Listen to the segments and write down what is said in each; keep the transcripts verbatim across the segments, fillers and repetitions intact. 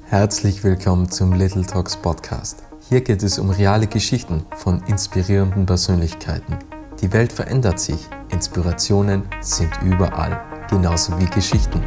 Herzlich willkommen zum Little Talks Podcast. Hier geht es um reale Geschichten von inspirierenden Persönlichkeiten. Die Welt verändert sich, Inspirationen sind überall, genauso wie Geschichten.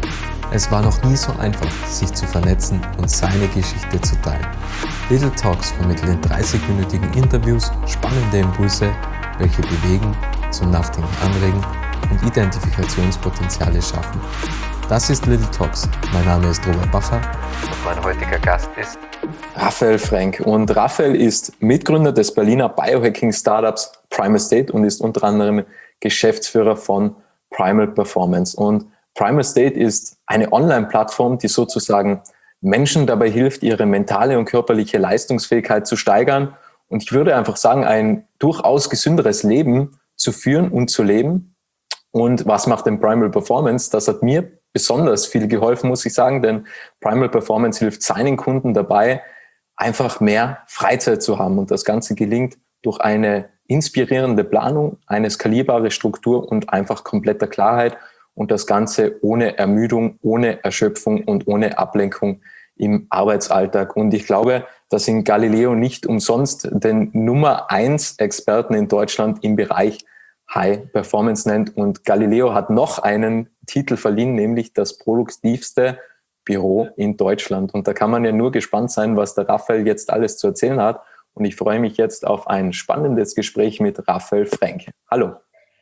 Es war noch nie so einfach, sich zu vernetzen und seine Geschichte zu teilen. Little Talks vermitteln in dreißig-minütigen Interviews spannende Impulse, welche bewegen, zum Nachdenken anregen und Identifikationspotenziale schaffen. Das ist Little Talks. Mein Name ist Robert Bacher und mein heutiger Gast ist Raphael Frank. Und Raphael ist Mitgründer des Berliner Biohacking-Startups Primal State und ist unter anderem Geschäftsführer von Primal Performance. Und Primal State ist eine Online-Plattform, die sozusagen Menschen dabei hilft, ihre mentale und körperliche Leistungsfähigkeit zu steigern. Und ich würde einfach sagen, ein durchaus gesünderes Leben zu führen und zu leben. Und was macht denn Primal Performance? Das hat mir besonders viel geholfen, muss ich sagen, denn Primal Performance hilft seinen Kunden dabei, einfach mehr Freizeit zu haben. Und das Ganze gelingt durch eine inspirierende Planung, eine skalierbare Struktur und einfach kompletter Klarheit. Und das Ganze ohne Ermüdung, ohne Erschöpfung und ohne Ablenkung im Arbeitsalltag. Und ich glaube, dass in Galileo nicht umsonst den Nummer eins Experten in Deutschland im Bereich High Performance nennt. Und Galileo hat noch einen Titel verliehen, nämlich das produktivste Büro in Deutschland. Und da kann man ja nur gespannt sein, was der Raphael jetzt alles zu erzählen hat. Und ich freue mich jetzt auf ein spannendes Gespräch mit Raphael Frank. Hallo.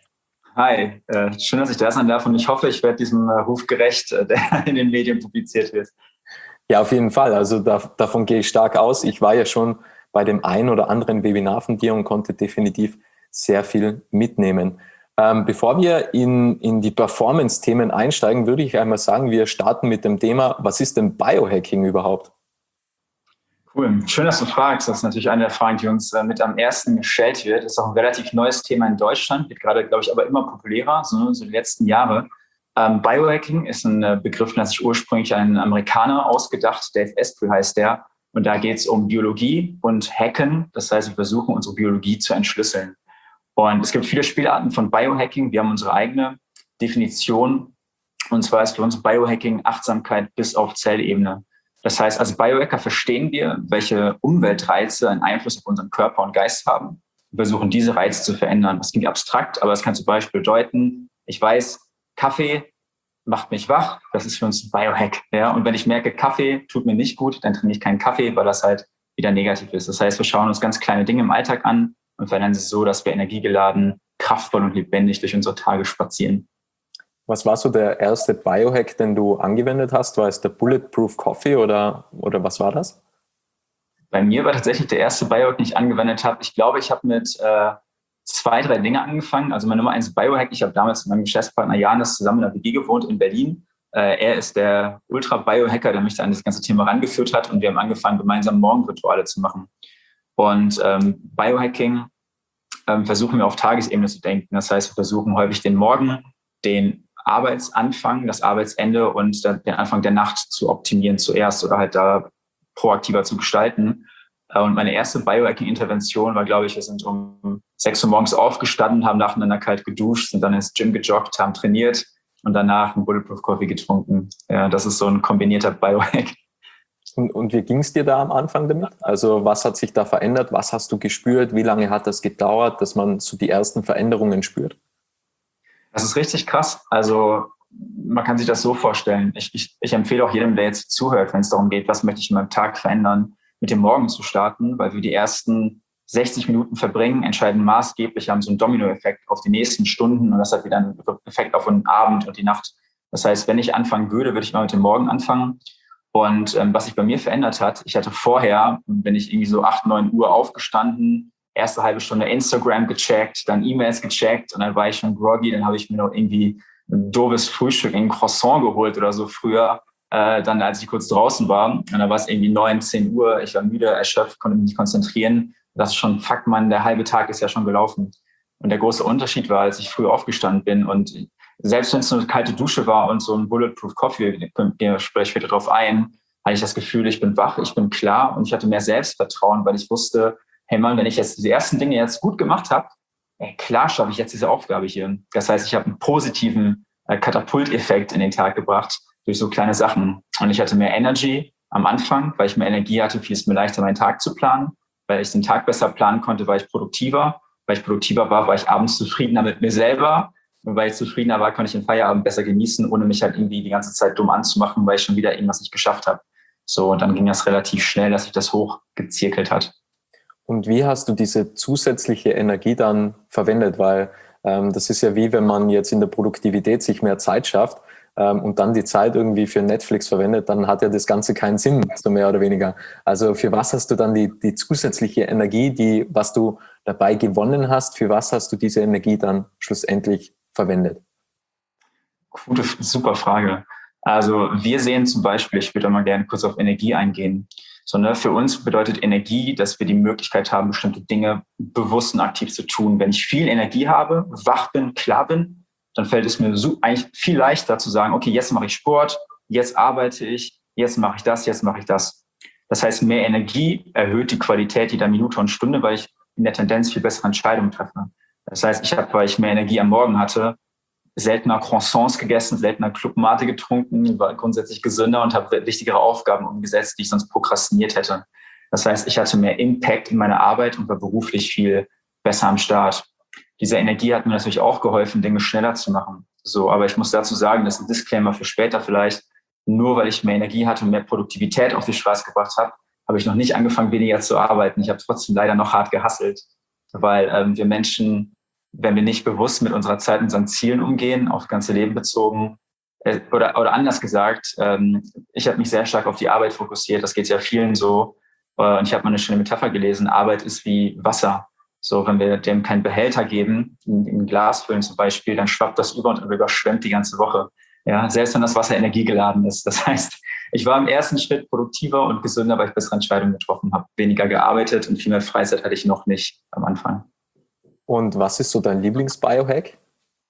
Hi, äh, schön, dass ich da sein darf und ich hoffe, ich werde diesem äh, Ruf gerecht, äh, der in den Medien publiziert wird. Ja, auf jeden Fall. Also da, davon gehe ich stark aus. Ich war ja schon bei dem einen oder anderen Webinar von dir und konnte definitiv sehr viel mitnehmen. Ähm, bevor wir in, in die Performance-Themen einsteigen, würde ich einmal sagen, wir starten mit dem Thema, was ist denn Biohacking überhaupt? Cool, schön, dass du fragst. Das ist natürlich eine der Fragen, die uns äh, mit am ersten gestellt wird. Das ist auch ein relativ neues Thema in Deutschland, wird gerade, glaube ich, aber immer populärer, so, so die letzten Jahre. Ähm, Biohacking ist ein äh, Begriff, den hat sich ursprünglich ein Amerikaner ausgedacht, Dave Asprey heißt der. Und da geht es um Biologie und Hacken. Das heißt, wir versuchen, unsere Biologie zu entschlüsseln. Und es gibt viele Spielarten von Biohacking. Wir haben unsere eigene Definition. Und zwar ist für uns Biohacking Achtsamkeit bis auf Zellebene. Das heißt, als Biohacker verstehen wir, welche Umweltreize einen Einfluss auf unseren Körper und Geist haben. Wir versuchen, diese Reize zu verändern. Das klingt abstrakt, aber es kann zum Beispiel bedeuten, ich weiß, Kaffee macht mich wach. Das ist für uns ein Biohack. Ja? Und wenn ich merke, Kaffee tut mir nicht gut, dann trinke ich keinen Kaffee, weil das halt wieder negativ ist. Das heißt, wir schauen uns ganz kleine Dinge im Alltag an und verändern sie so, dass wir energiegeladen, kraftvoll und lebendig durch unsere Tage spazieren. Was war so der erste Biohack, den du angewendet hast? War es der Bulletproof Coffee oder, oder was war das? Bei mir war tatsächlich der erste Biohack, den ich angewendet habe. Ich glaube, ich habe mit äh, zwei, drei Dinge angefangen. Also mein Nummer eins Biohack. Ich habe damals mit meinem Geschäftspartner Janis zusammen in einer W G gewohnt in Berlin. Äh, er ist der Ultra-Biohacker, der mich da an das ganze Thema rangeführt hat. Und wir haben angefangen, gemeinsam Morgenrituale zu machen. Und ähm, Biohacking ähm, versuchen wir auf Tagesebene zu denken. Das heißt, wir versuchen häufig den Morgen, den Arbeitsanfang, das Arbeitsende und den Anfang der Nacht zu optimieren zuerst oder halt da proaktiver zu gestalten. Und meine erste Biohacking-Intervention war, glaube ich, wir sind um sechs Uhr morgens aufgestanden, haben nacheinander kalt geduscht, sind dann ins Gym gejoggt, haben trainiert und danach einen Bulletproof Coffee getrunken. Ja, das ist so ein kombinierter Biohack. Und, und wie ging es dir da am Anfang damit? Also was hat sich da verändert? Was hast du gespürt? Wie lange hat das gedauert, dass man so die ersten Veränderungen spürt? Das ist richtig krass. Also man kann sich das so vorstellen. Ich, ich, ich empfehle auch jedem, der jetzt zuhört, wenn es darum geht, was möchte ich in meinem Tag verändern, mit dem Morgen zu starten, weil wir die ersten sechzig Minuten verbringen, entscheiden maßgeblich, haben so einen Dominoeffekt auf die nächsten Stunden und das hat wieder einen Effekt auf den Abend und die Nacht. Das heißt, wenn ich anfangen würde, würde ich mal mit dem Morgen anfangen. Und ähm, was sich bei mir verändert hat, ich hatte vorher, bin ich irgendwie so acht, neun Uhr aufgestanden, erste halbe Stunde Instagram gecheckt, dann E-Mails gecheckt und dann war ich schon groggy, dann habe ich mir noch irgendwie ein doofes Frühstück, ein Croissant geholt oder so früher, äh, dann als ich kurz draußen war. Und dann war es irgendwie neun, zehn Uhr, ich war müde, erschöpft, konnte mich nicht konzentrieren. Das ist schon, fuck man, der halbe Tag ist ja schon gelaufen. Und der große Unterschied war, als ich früh aufgestanden bin und selbst wenn es eine kalte Dusche war und so ein Bulletproof Coffee, wir sprechen später drauf ein, hatte ich das Gefühl, ich bin wach, ich bin klar und ich hatte mehr Selbstvertrauen, weil ich wusste, hey Mann, wenn ich jetzt die ersten Dinge jetzt gut gemacht habe, ey, klar schaffe ich jetzt diese Aufgabe hier. Das heißt, ich habe einen positiven äh, Katapulteffekt in den Tag gebracht durch so kleine Sachen. Und ich hatte mehr Energy, am Anfang, weil ich mehr Energie hatte, fiel es mir leichter, meinen Tag zu planen. Weil ich den Tag besser planen konnte, war ich produktiver. Weil ich produktiver war, war ich abends zufriedener mit mir selber. Und weil ich zufriedener war, konnte ich den Feierabend besser genießen, ohne mich halt irgendwie die ganze Zeit dumm anzumachen, weil ich schon wieder irgendwas nicht geschafft habe. So, und dann ging das relativ schnell, dass sich das hochgezirkelt hat. Und wie hast du diese zusätzliche Energie dann verwendet? Weil ähm, das ist ja wie, wenn man jetzt in der Produktivität sich mehr Zeit schafft ähm, und dann die Zeit irgendwie für Netflix verwendet, dann hat ja das Ganze keinen Sinn, so mehr oder weniger. Also für was hast du dann die, die zusätzliche Energie, die, was du dabei gewonnen hast, für was hast du diese Energie dann schlussendlich verwendet? Gute, super Frage. Also wir sehen zum Beispiel, ich würde mal gerne kurz auf Energie eingehen. So, ne, für uns bedeutet Energie, dass wir die Möglichkeit haben, bestimmte Dinge bewusst und aktiv zu tun. Wenn ich viel Energie habe, wach bin, klar bin, dann fällt es mir so, eigentlich viel leichter zu sagen, okay, jetzt mache ich Sport, jetzt arbeite ich, jetzt mache ich das, jetzt mache ich das. Das heißt, mehr Energie erhöht die Qualität jeder Minute und Stunde, weil ich in der Tendenz viel bessere Entscheidungen treffe. Das heißt, ich habe, weil ich mehr Energie am Morgen hatte, seltener Croissants gegessen, seltener Club Mate getrunken, war grundsätzlich gesünder und habe wichtigere Aufgaben umgesetzt, die ich sonst prokrastiniert hätte. Das heißt, ich hatte mehr Impact in meiner Arbeit und war beruflich viel besser am Start. Diese Energie hat mir natürlich auch geholfen, Dinge schneller zu machen. So, aber ich muss dazu sagen, das ist ein Disclaimer für später vielleicht. Nur weil ich mehr Energie hatte und mehr Produktivität auf die Straße gebracht habe, habe ich noch nicht angefangen, weniger zu arbeiten. Ich habe trotzdem leider noch hart gehustelt, weil ähm, wir Menschen, wenn wir nicht bewusst mit unserer Zeit und unseren Zielen umgehen, auf das ganze Leben bezogen, äh, oder, oder anders gesagt, ähm, ich habe mich sehr stark auf die Arbeit fokussiert. Das geht ja vielen so. Äh, und ich habe mal eine schöne Metapher gelesen. Arbeit ist wie Wasser. So, wenn wir dem keinen Behälter geben, in, in ein Glas füllen zum Beispiel, dann schwappt das über und überschwemmt die ganze Woche. Ja, selbst wenn das Wasser energiegeladen ist. Das heißt, ich war im ersten Schritt produktiver und gesünder, weil ich bessere Entscheidungen getroffen habe. Weniger gearbeitet und viel mehr Freizeit hatte ich noch nicht am Anfang. Und was ist so dein Lieblings-Biohack?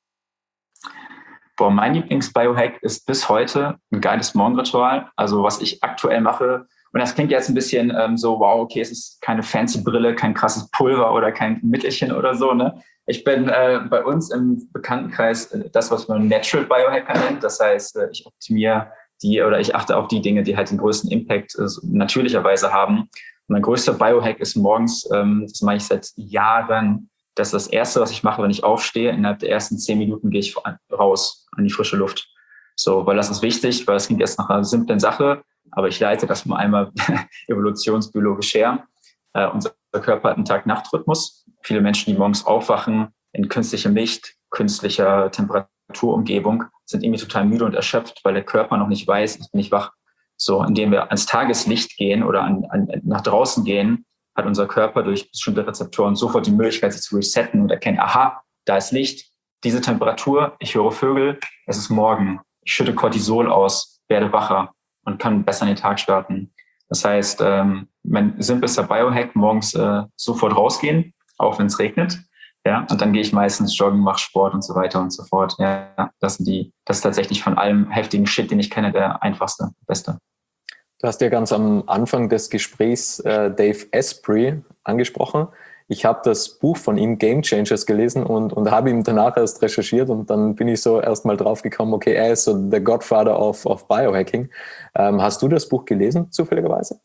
Boah, mein Lieblings-Biohack ist bis heute ein geiles Morgenritual. Also was ich aktuell mache, und das klingt jetzt ein bisschen ähm, so, wow, okay, es ist keine fancy Brille, kein krasses Pulver oder kein Mittelchen oder so, ne? Ich bin äh, bei uns im Bekanntenkreis äh, das, was man Natural Biohacker nennt. Das heißt, äh, ich optimiere die oder ich achte auf die Dinge, die halt den größten Impact äh, natürlicherweise haben. Und mein größter Biohack ist morgens, ähm, das mache ich seit Jahren, das ist das Erste, was ich mache, wenn ich aufstehe. Innerhalb der ersten zehn Minuten gehe ich raus an die frische Luft. So, weil das ist wichtig, weil es klingt jetzt nach einer simplen Sache, aber ich leite das mal einmal evolutionsbiologisch her. Äh, unser Körper hat einen Tag-Nacht-Rhythmus. Viele Menschen, die morgens aufwachen, in künstlichem Licht, künstlicher Temperaturumgebung, sind irgendwie total müde und erschöpft, weil der Körper noch nicht weiß, ich bin nicht wach. So, indem wir ans Tageslicht gehen oder an, an, nach draußen gehen, hat unser Körper durch bestimmte Rezeptoren sofort die Möglichkeit, sich zu resetten und erkennen, aha, da ist Licht, diese Temperatur, ich höre Vögel, es ist morgen. Ich schütte Cortisol aus, werde wacher und kann besser in den Tag starten. Das heißt, ähm, mein simpelster Biohack, morgens äh, sofort rausgehen, auch wenn es regnet. Ja, und dann gehe ich meistens joggen, mache Sport und so weiter und so fort. Ja, das sind die, das ist tatsächlich von allem heftigen Shit, den ich kenne, der einfachste, beste. Du hast ja ganz am Anfang des Gesprächs äh, Dave Asprey angesprochen. Ich habe das Buch von ihm, Game Changers, gelesen und, und habe ihm danach erst recherchiert und dann bin ich so erst mal drauf gekommen, okay, er ist so der Godfather of, of Biohacking. Ähm, hast du das Buch gelesen, zufälligerweise?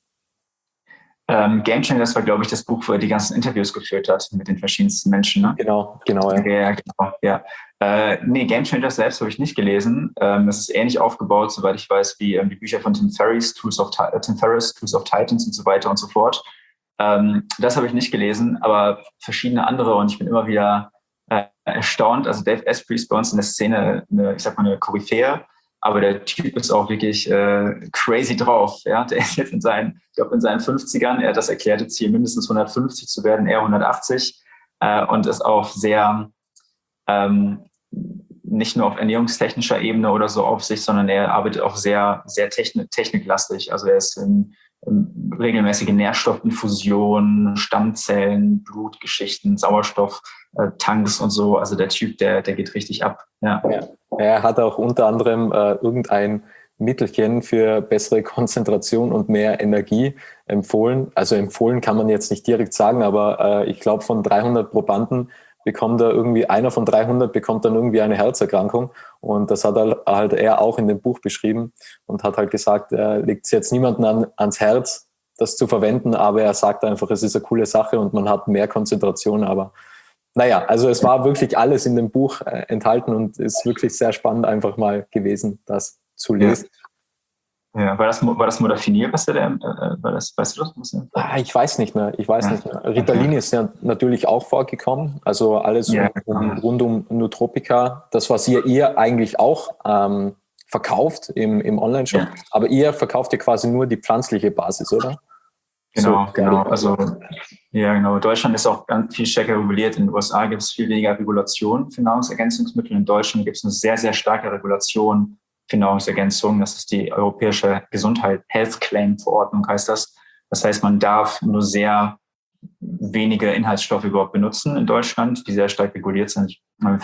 Ähm, Game Changers war, glaube ich, das Buch, wo er die ganzen Interviews geführt hat mit den verschiedensten Menschen. Ne? Genau, genau. Ja, ja, genau, ja. Äh, nee, Game Changers selbst habe ich nicht gelesen. Ähm, es ist ähnlich aufgebaut, soweit ich weiß, wie ähm, die Bücher von Tim Ferriss, Tools of, äh, Tim Ferriss, Tools of Titans und so weiter und so fort. Ähm, das habe ich nicht gelesen, aber verschiedene andere und ich bin immer wieder äh, erstaunt. Also Dave Asprey ist bei uns in der Szene, eine, ich sag mal, eine Koryphäe, aber der Typ ist auch wirklich äh, crazy drauf. Ja? Der ist jetzt in seinen, ich glaube in seinen fünfzigern, er hat das erklärte Ziel, mindestens hundertfünfzig zu werden, eher hundertachtzig äh, und ist auch sehr ähm, nicht nur auf ernährungstechnischer Ebene oder so auf sich, sondern er arbeitet auch sehr, sehr technik- techniklastig. Also er ist in, in regelmäßige Nährstoffinfusionen, Stammzellen, Blutgeschichten, Sauerstofftanks und so. Also der Typ, der, der geht richtig ab. Ja. Ja. Er hat auch unter anderem äh, irgendein Mittelchen für bessere Konzentration und mehr Energie empfohlen. Also empfohlen kann man jetzt nicht direkt sagen, aber äh, ich glaube von dreihundert Probanden bekommt er irgendwie, einer von dreihundert bekommt dann irgendwie eine Herzerkrankung. Und das hat er halt er auch in dem Buch beschrieben und hat halt gesagt, er legt es jetzt niemandem an, ans Herz, das zu verwenden, aber er sagt einfach, es ist eine coole Sache und man hat mehr Konzentration. Aber naja, also es war wirklich alles in dem Buch äh, enthalten und ist wirklich sehr spannend einfach mal gewesen, das zu lesen. Ja. Ja, war das, war das Modafinil, was der, äh, war das, weißt du das? Ah, ich weiß nicht mehr, ich weiß ja. nicht mehr. Ritalin okay. ist ja natürlich auch vorgekommen, also alles ja. um, um, rund um Nootropika, das, was ihr, ihr eigentlich auch ähm, verkauft im, im Online-Shop, ja. aber ihr verkauft ja quasi nur die pflanzliche Basis, oder? Genau, so, genau, also ja genau, Deutschland ist auch ganz viel stärker reguliert, in den U S A gibt es viel weniger Regulation für Nahrungsergänzungsmittel, in Deutschland gibt es eine sehr, sehr starke Regulation für Nahrungsergänzung. Das ist die Europäische Gesundheit, Health Claim Verordnung heißt das. Das heißt, man darf nur sehr wenige Inhaltsstoffe überhaupt benutzen in Deutschland, die sehr stark reguliert sind.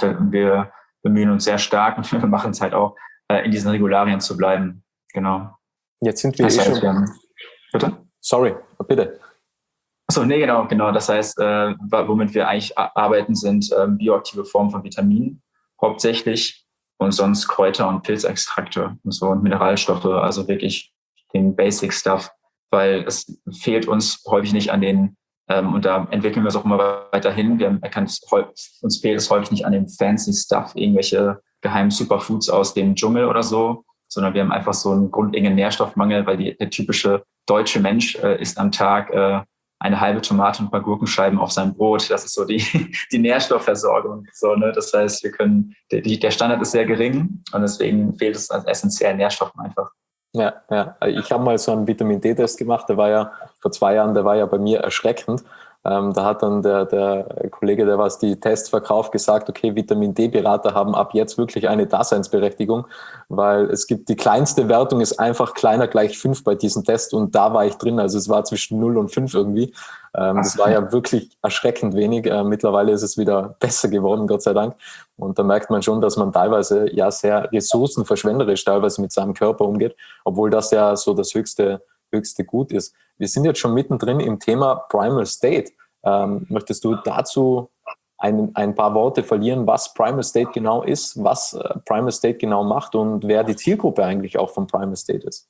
Wir bemühen uns sehr stark und wir machen es halt auch, in diesen Regularien zu bleiben. Genau. Jetzt sind wir das eh heißt, schon... Wir haben, bitte? Sorry, bitte. Achso, nee, genau, genau. Das heißt, äh, womit wir eigentlich arbeiten, sind äh, bioaktive Formen von Vitaminen hauptsächlich. Und sonst Kräuter und Pilzextrakte und so und Mineralstoffe, also wirklich den Basic Stuff, weil es fehlt uns häufig nicht an den, ähm, und da entwickeln wir es auch immer weiterhin, wir haben erkannt, uns fehlt es häufig nicht an dem fancy Stuff, irgendwelche geheimen Superfoods aus dem Dschungel oder so, sondern wir haben einfach so einen grundlegenden Nährstoffmangel, weil die, der typische deutsche Mensch äh, isst am Tag äh, eine halbe Tomate und ein paar Gurkenscheiben auf sein Brot. Das ist so die, die Nährstoffversorgung. So, ne? Das heißt, wir können, der, der Standard ist sehr gering und deswegen fehlt es an essentiellen Nährstoffen einfach. Ja, ja. Ich habe mal so einen Vitamin-D-Test gemacht, der war ja vor zwei Jahren, der war ja bei mir erschreckend. Ähm, da hat dann der, der Kollege, der was die Tests verkauft, gesagt, okay, Vitamin-D-Berater haben ab jetzt wirklich eine Daseinsberechtigung, weil es gibt, die kleinste Wertung ist einfach kleiner gleich fünf bei diesem Test und da war ich drin, also es war zwischen null und fünf irgendwie. Ähm, das war ja wirklich erschreckend wenig. Äh, mittlerweile ist es wieder besser geworden, Gott sei Dank. Und da merkt man schon, dass man teilweise ja sehr ressourcenverschwenderisch teilweise mit seinem Körper umgeht, obwohl das ja so das höchste höchste Gut ist. Wir sind jetzt schon mittendrin im Thema Primal State. Ähm, möchtest du dazu ein, ein paar Worte verlieren, was Primal State genau ist, was äh, Primal State genau macht und wer die Zielgruppe eigentlich auch von Primal State ist?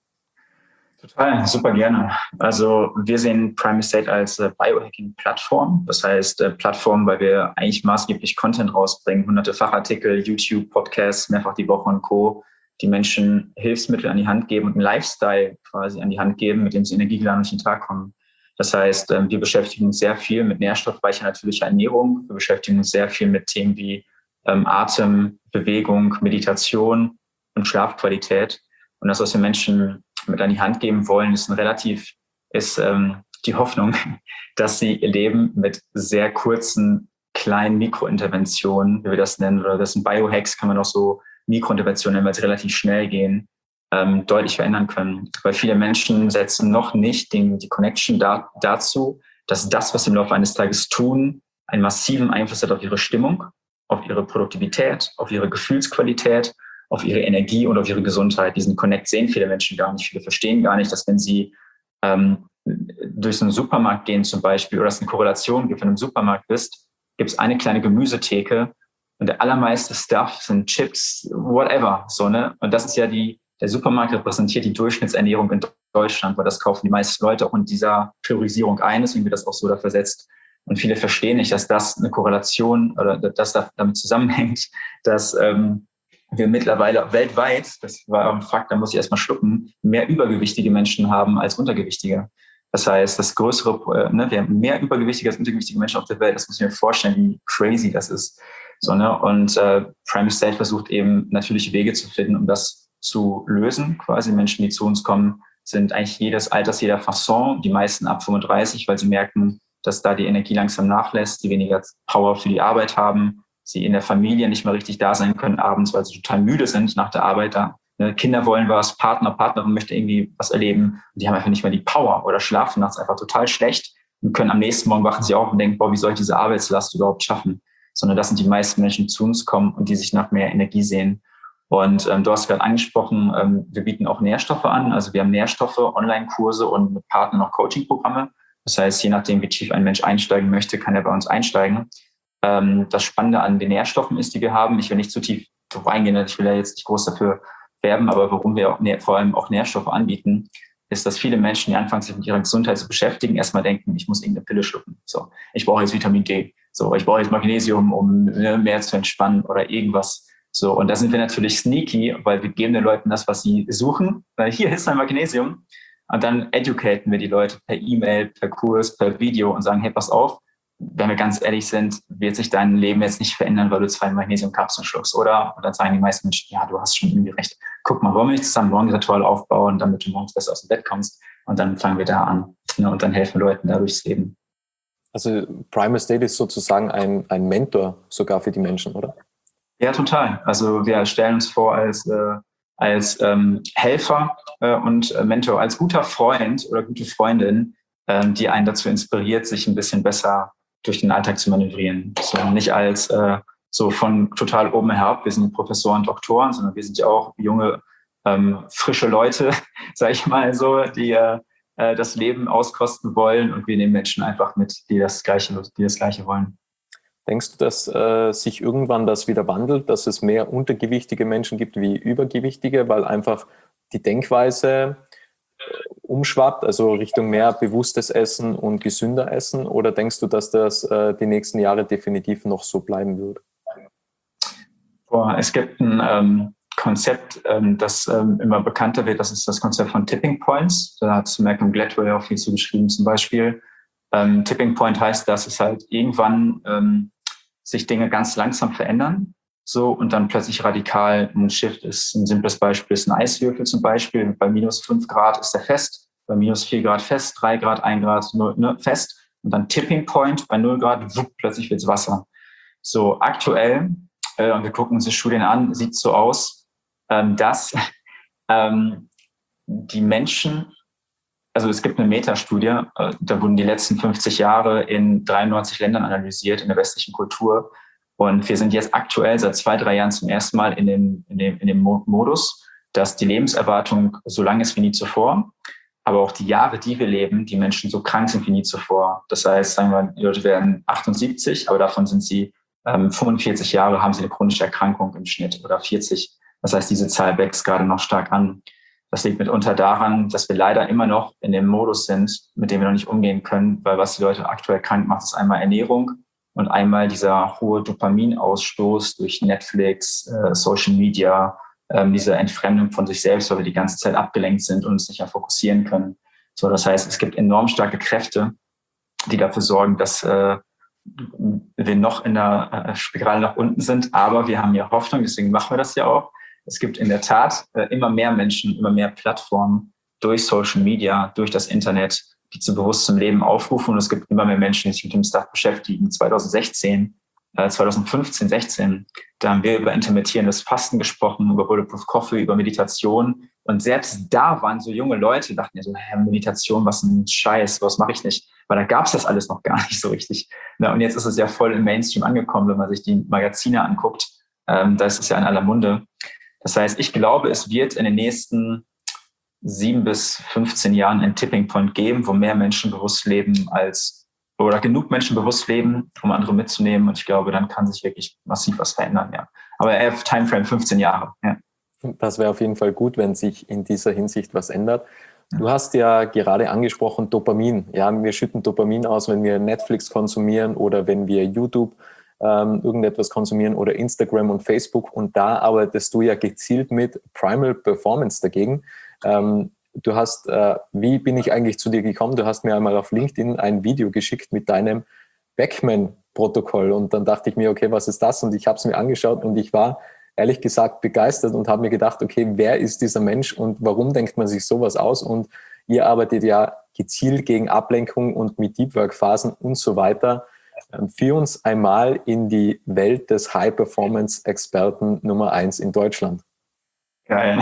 Total, super gerne. Also wir sehen Primal State als äh, Biohacking-Plattform. Das heißt äh, Plattform, weil wir eigentlich maßgeblich Content rausbringen, hunderte Fachartikel, YouTube, Podcasts, mehrfach die Woche und Co., die Menschen Hilfsmittel an die Hand geben und einen Lifestyle quasi an die Hand geben, mit dem sie energiegeladen durch den Tag kommen. Das heißt, wir beschäftigen uns sehr viel mit nährstoffreicher natürlicher Ernährung. Wir beschäftigen uns sehr viel mit Themen wie ähm, Atem, Bewegung, Meditation und Schlafqualität. Und das, was wir Menschen mit an die Hand geben wollen, ist ein relativ, ist ähm, die Hoffnung, dass sie ihr Leben mit sehr kurzen, kleinen Mikrointerventionen, wie wir das nennen, oder das sind Biohacks, kann man auch so Mikrointerventionen, weil sie relativ schnell gehen, ähm, deutlich verändern können. Weil viele Menschen setzen noch nicht den, die Connection da, dazu, dass das, was sie im Laufe eines Tages tun, einen massiven Einfluss hat auf ihre Stimmung, auf ihre Produktivität, auf ihre Gefühlsqualität, auf ihre Energie und auf ihre Gesundheit. Diesen Connect sehen viele Menschen gar nicht. Viele verstehen gar nicht, dass wenn sie ähm, durch so einen Supermarkt gehen zum Beispiel oder es eine Korrelation gibt, wenn du im Supermarkt bist, gibt es eine kleine Gemüsetheke, und der allermeiste Stuff sind Chips, whatever, so, ne? Und das ist ja die, der Supermarkt repräsentiert die Durchschnittsernährung in Deutschland, weil das kaufen die meisten Leute auch in dieser Priorisierung ein, deswegen wird das auch so da versetzt. Und viele verstehen nicht, dass das eine Korrelation oder dass das damit zusammenhängt, dass ähm, wir mittlerweile weltweit, das war ein Fakt, da muss ich erstmal schlucken, mehr übergewichtige Menschen haben als untergewichtige. Das heißt, das größere, äh, ne, wir haben mehr übergewichtige als untergewichtige Menschen auf der Welt. Das muss ich mir vorstellen, wie crazy das ist. So, ne? Und äh, Primal State versucht eben natürliche Wege zu finden, um das zu lösen. Quasi Menschen, die zu uns kommen, sind eigentlich jedes Alters, jeder Fasson, die meisten ab fünfunddreißig, weil sie merken, dass da die Energie langsam nachlässt, die weniger Power für die Arbeit haben, sie in der Familie nicht mehr richtig da sein können abends, weil sie total müde sind nach der Arbeit. Da, ne? Kinder wollen was, Partner, Partnerin möchte irgendwie was erleben. Und die haben einfach nicht mehr die Power oder schlafen nachts einfach total schlecht und können am nächsten Morgen wachen sie auf und denken, boah, wie soll ich diese Arbeitslast überhaupt schaffen? Sondern das sind die meisten Menschen, die zu uns kommen und die sich nach mehr Energie sehen. Und ähm, du hast gerade angesprochen, ähm, wir bieten auch Nährstoffe an. Also wir haben Nährstoffe, Online-Kurse und mit Partnern auch Coaching-Programme. Das heißt, je nachdem, wie tief ein Mensch einsteigen möchte, kann er bei uns einsteigen. ähm, das Spannende an den Nährstoffen ist, die wir haben. Ich will nicht zu tief drauf eingehen, ich will ja jetzt nicht groß dafür werben, aber warum wir auch Nähr- vor allem auch Nährstoffe anbieten, ist, dass viele Menschen, die anfangen, sich mit ihrer Gesundheit zu beschäftigen, erstmal denken, ich muss irgendeine Pille schlucken. So, ich brauche jetzt Vitamin D. So, ich brauche jetzt Magnesium, um ne, mehr zu entspannen oder irgendwas. So, und da sind wir natürlich sneaky, weil wir geben den Leuten das, was sie suchen. Weil hier ist ein Magnesium. Und dann educaten wir die Leute per E-Mail, per Kurs, per Video und sagen, hey, pass auf, wenn wir ganz ehrlich sind, wird sich dein Leben jetzt nicht verändern, weil du zwei Magnesiumkapseln schluckst, oder? Und dann sagen die meisten Menschen, ja, du hast schon irgendwie recht. Guck mal, wollen wir nicht zusammen ein Morgenritual aufbauen, damit du morgens besser aus dem Bett kommst? Und dann fangen wir da an. Ne? Und dann helfen Leuten da durchs Leben. Also Primal State ist sozusagen ein, ein Mentor sogar für die Menschen, oder? Ja, total. Also wir stellen uns vor als, äh, als ähm, Helfer äh, und äh, Mentor, als guter Freund oder gute Freundin, ähm, die einen dazu inspiriert, sich ein bisschen besser durch den Alltag zu manövrieren. So, nicht als äh, so von total oben herab, wir sind Professoren, Doktoren, sondern wir sind ja auch junge, ähm, frische Leute, sage ich mal so, die äh, das Leben auskosten wollen, und wir nehmen Menschen einfach mit, die das Gleiche, die das Gleiche wollen. Denkst du, dass äh, sich irgendwann das wieder wandelt, dass es mehr untergewichtige Menschen gibt wie übergewichtige, weil einfach die Denkweise umschwappt, also Richtung mehr bewusstes Essen und gesünder Essen? Oder denkst du, dass das äh, die nächsten Jahre definitiv noch so bleiben wird? Boah, es gibt ein ähm, Konzept, ähm, das ähm, immer bekannter wird. Das ist das Konzept von Tipping Points. Da hat Malcolm Gladwell auch viel zu geschrieben zum Beispiel. Ähm, Tipping Point heißt, dass es halt irgendwann ähm, sich Dinge ganz langsam verändern, so, und dann plötzlich radikal ein Shift ist. Ein simples Beispiel ist ein Eiswürfel zum Beispiel. Bei minus fünf Grad ist er fest, bei minus vier Grad fest, drei Grad, ein Grad null, ne, fest. Und dann Tipping Point bei null Grad, wupp, plötzlich wird's Wasser. So, aktuell, äh, und wir gucken uns die Studien an, sieht so aus, ähm, dass ähm, die Menschen, also es gibt eine Metastudie, äh, da wurden die letzten fünfzig Jahre in dreiundneunzig Ländern analysiert in der westlichen Kultur. Und wir sind jetzt aktuell seit zwei, drei Jahren zum ersten Mal in dem, in dem, in dem Modus, dass die Lebenserwartung so lang ist wie nie zuvor, aber auch die Jahre, die wir leben, die Menschen so krank sind wie nie zuvor. Das heißt, sagen wir, die Leute werden achtundsiebzig, aber davon sind sie ähm, fünfundvierzig Jahre, haben sie eine chronische Erkrankung im Schnitt, oder vierzig. Das heißt, diese Zahl wächst gerade noch stark an. Das liegt mitunter daran, dass wir leider immer noch in dem Modus sind, mit dem wir noch nicht umgehen können, weil was die Leute aktuell krank macht, ist einmal Ernährung und einmal dieser hohe Dopaminausstoß durch Netflix, äh, Social Media, ähm, diese Entfremdung von sich selbst, weil wir die ganze Zeit abgelenkt sind und uns nicht mehr fokussieren können. So, das heißt, es gibt enorm starke Kräfte, die dafür sorgen, dass äh, wir noch in der äh, Spirale nach unten sind, aber wir haben ja Hoffnung, deswegen machen wir das ja auch. Es gibt in der Tat äh, immer mehr Menschen, immer mehr Plattformen durch Social Media, durch das Internet, die zu bewusstem Leben aufrufen. Und es gibt immer mehr Menschen, die sich mit dem Stuff beschäftigen. zwanzig sechzehn, äh, zwanzig fünfzehn, sechzehn, da haben wir über intermittierendes Fasten gesprochen, über Bulletproof Coffee, über Meditation. Und selbst da waren so junge Leute, dachten ja so, Herr, Meditation, was ein Scheiß, was mache ich nicht? Weil da gab es das alles noch gar nicht so richtig. Na, und jetzt ist es ja voll im Mainstream angekommen, wenn man sich die Magazine anguckt. Ähm, da ist es ja in aller Munde. Das heißt, ich glaube, es wird in den nächsten sieben bis fünfzehn Jahren einen Tipping Point geben, wo mehr Menschen bewusst leben als, oder genug Menschen bewusst leben, um andere mitzunehmen. Und ich glaube, dann kann sich wirklich massiv was verändern, ja. Aber eher Timeframe fünfzehn Jahre, ja. Das wäre auf jeden Fall gut, wenn sich in dieser Hinsicht was ändert. Du hast ja gerade angesprochen Dopamin. Ja, wir schütten Dopamin aus, wenn wir Netflix konsumieren oder wenn wir YouTube ähm, irgendetwas konsumieren oder Instagram und Facebook. Und da arbeitest du ja gezielt mit Primal Performance dagegen. Ähm, du hast, äh, wie bin ich eigentlich zu dir gekommen? Du hast mir einmal auf LinkedIn ein Video geschickt mit deinem Beckman-Protokoll. Und dann dachte ich mir, okay, was ist das? Und ich habe es mir angeschaut und ich war ehrlich gesagt begeistert und habe mir gedacht, okay, wer ist dieser Mensch und warum denkt man sich sowas aus? Und ihr arbeitet ja gezielt gegen Ablenkung und mit Deep Work-Phasen und so weiter. Führ uns einmal in die Welt des High-Performance-Experten Nummer eins in Deutschland. Geil.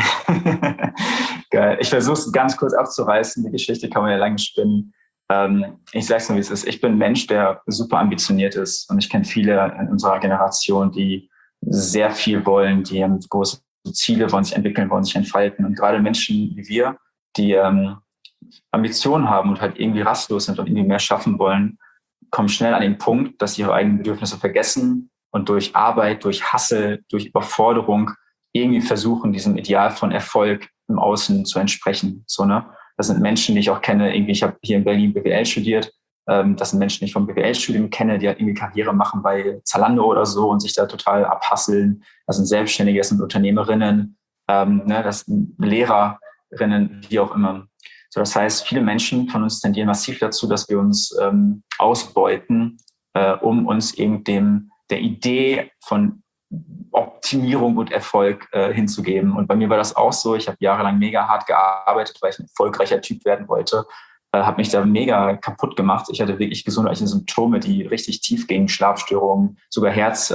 Geil. Ich versuche es ganz kurz abzureißen. Die Geschichte kann man ja lange spinnen. Ähm, ich sage es nur, wie es ist. Ich bin ein Mensch, der super ambitioniert ist. Und ich kenne viele in unserer Generation, die sehr viel wollen, die haben große Ziele, wollen sich entwickeln, wollen sich entfalten. Und gerade Menschen wie wir, die ähm, Ambitionen haben und halt irgendwie rastlos sind und irgendwie mehr schaffen wollen, kommen schnell an den Punkt, dass sie ihre eigenen Bedürfnisse vergessen und durch Arbeit, durch Hustle, durch Überforderung irgendwie versuchen, diesem Ideal von Erfolg im Außen zu entsprechen. So, ne? Das sind Menschen, die ich auch kenne. Irgendwie, ich habe hier in Berlin B W L studiert. Ähm, das sind Menschen, die ich vom B W L-Studium kenne, die halt irgendwie Karriere machen bei Zalando oder so und sich da total abhasseln. Das sind Selbstständige, das sind Unternehmerinnen, ähm, ne? Das sind Lehrerinnen, wie auch immer. So, das heißt, viele Menschen von uns tendieren massiv dazu, dass wir uns ähm, ausbeuten, äh, um uns eben dem, der Idee von Optimierung und Erfolg äh, hinzugeben. Und bei mir war das auch so. Ich habe jahrelang mega hart gearbeitet, weil ich ein erfolgreicher Typ werden wollte. Äh, habe mich da mega kaputt gemacht. Ich hatte wirklich gesundheitliche Symptome, die richtig tief gingen, Schlafstörungen, sogar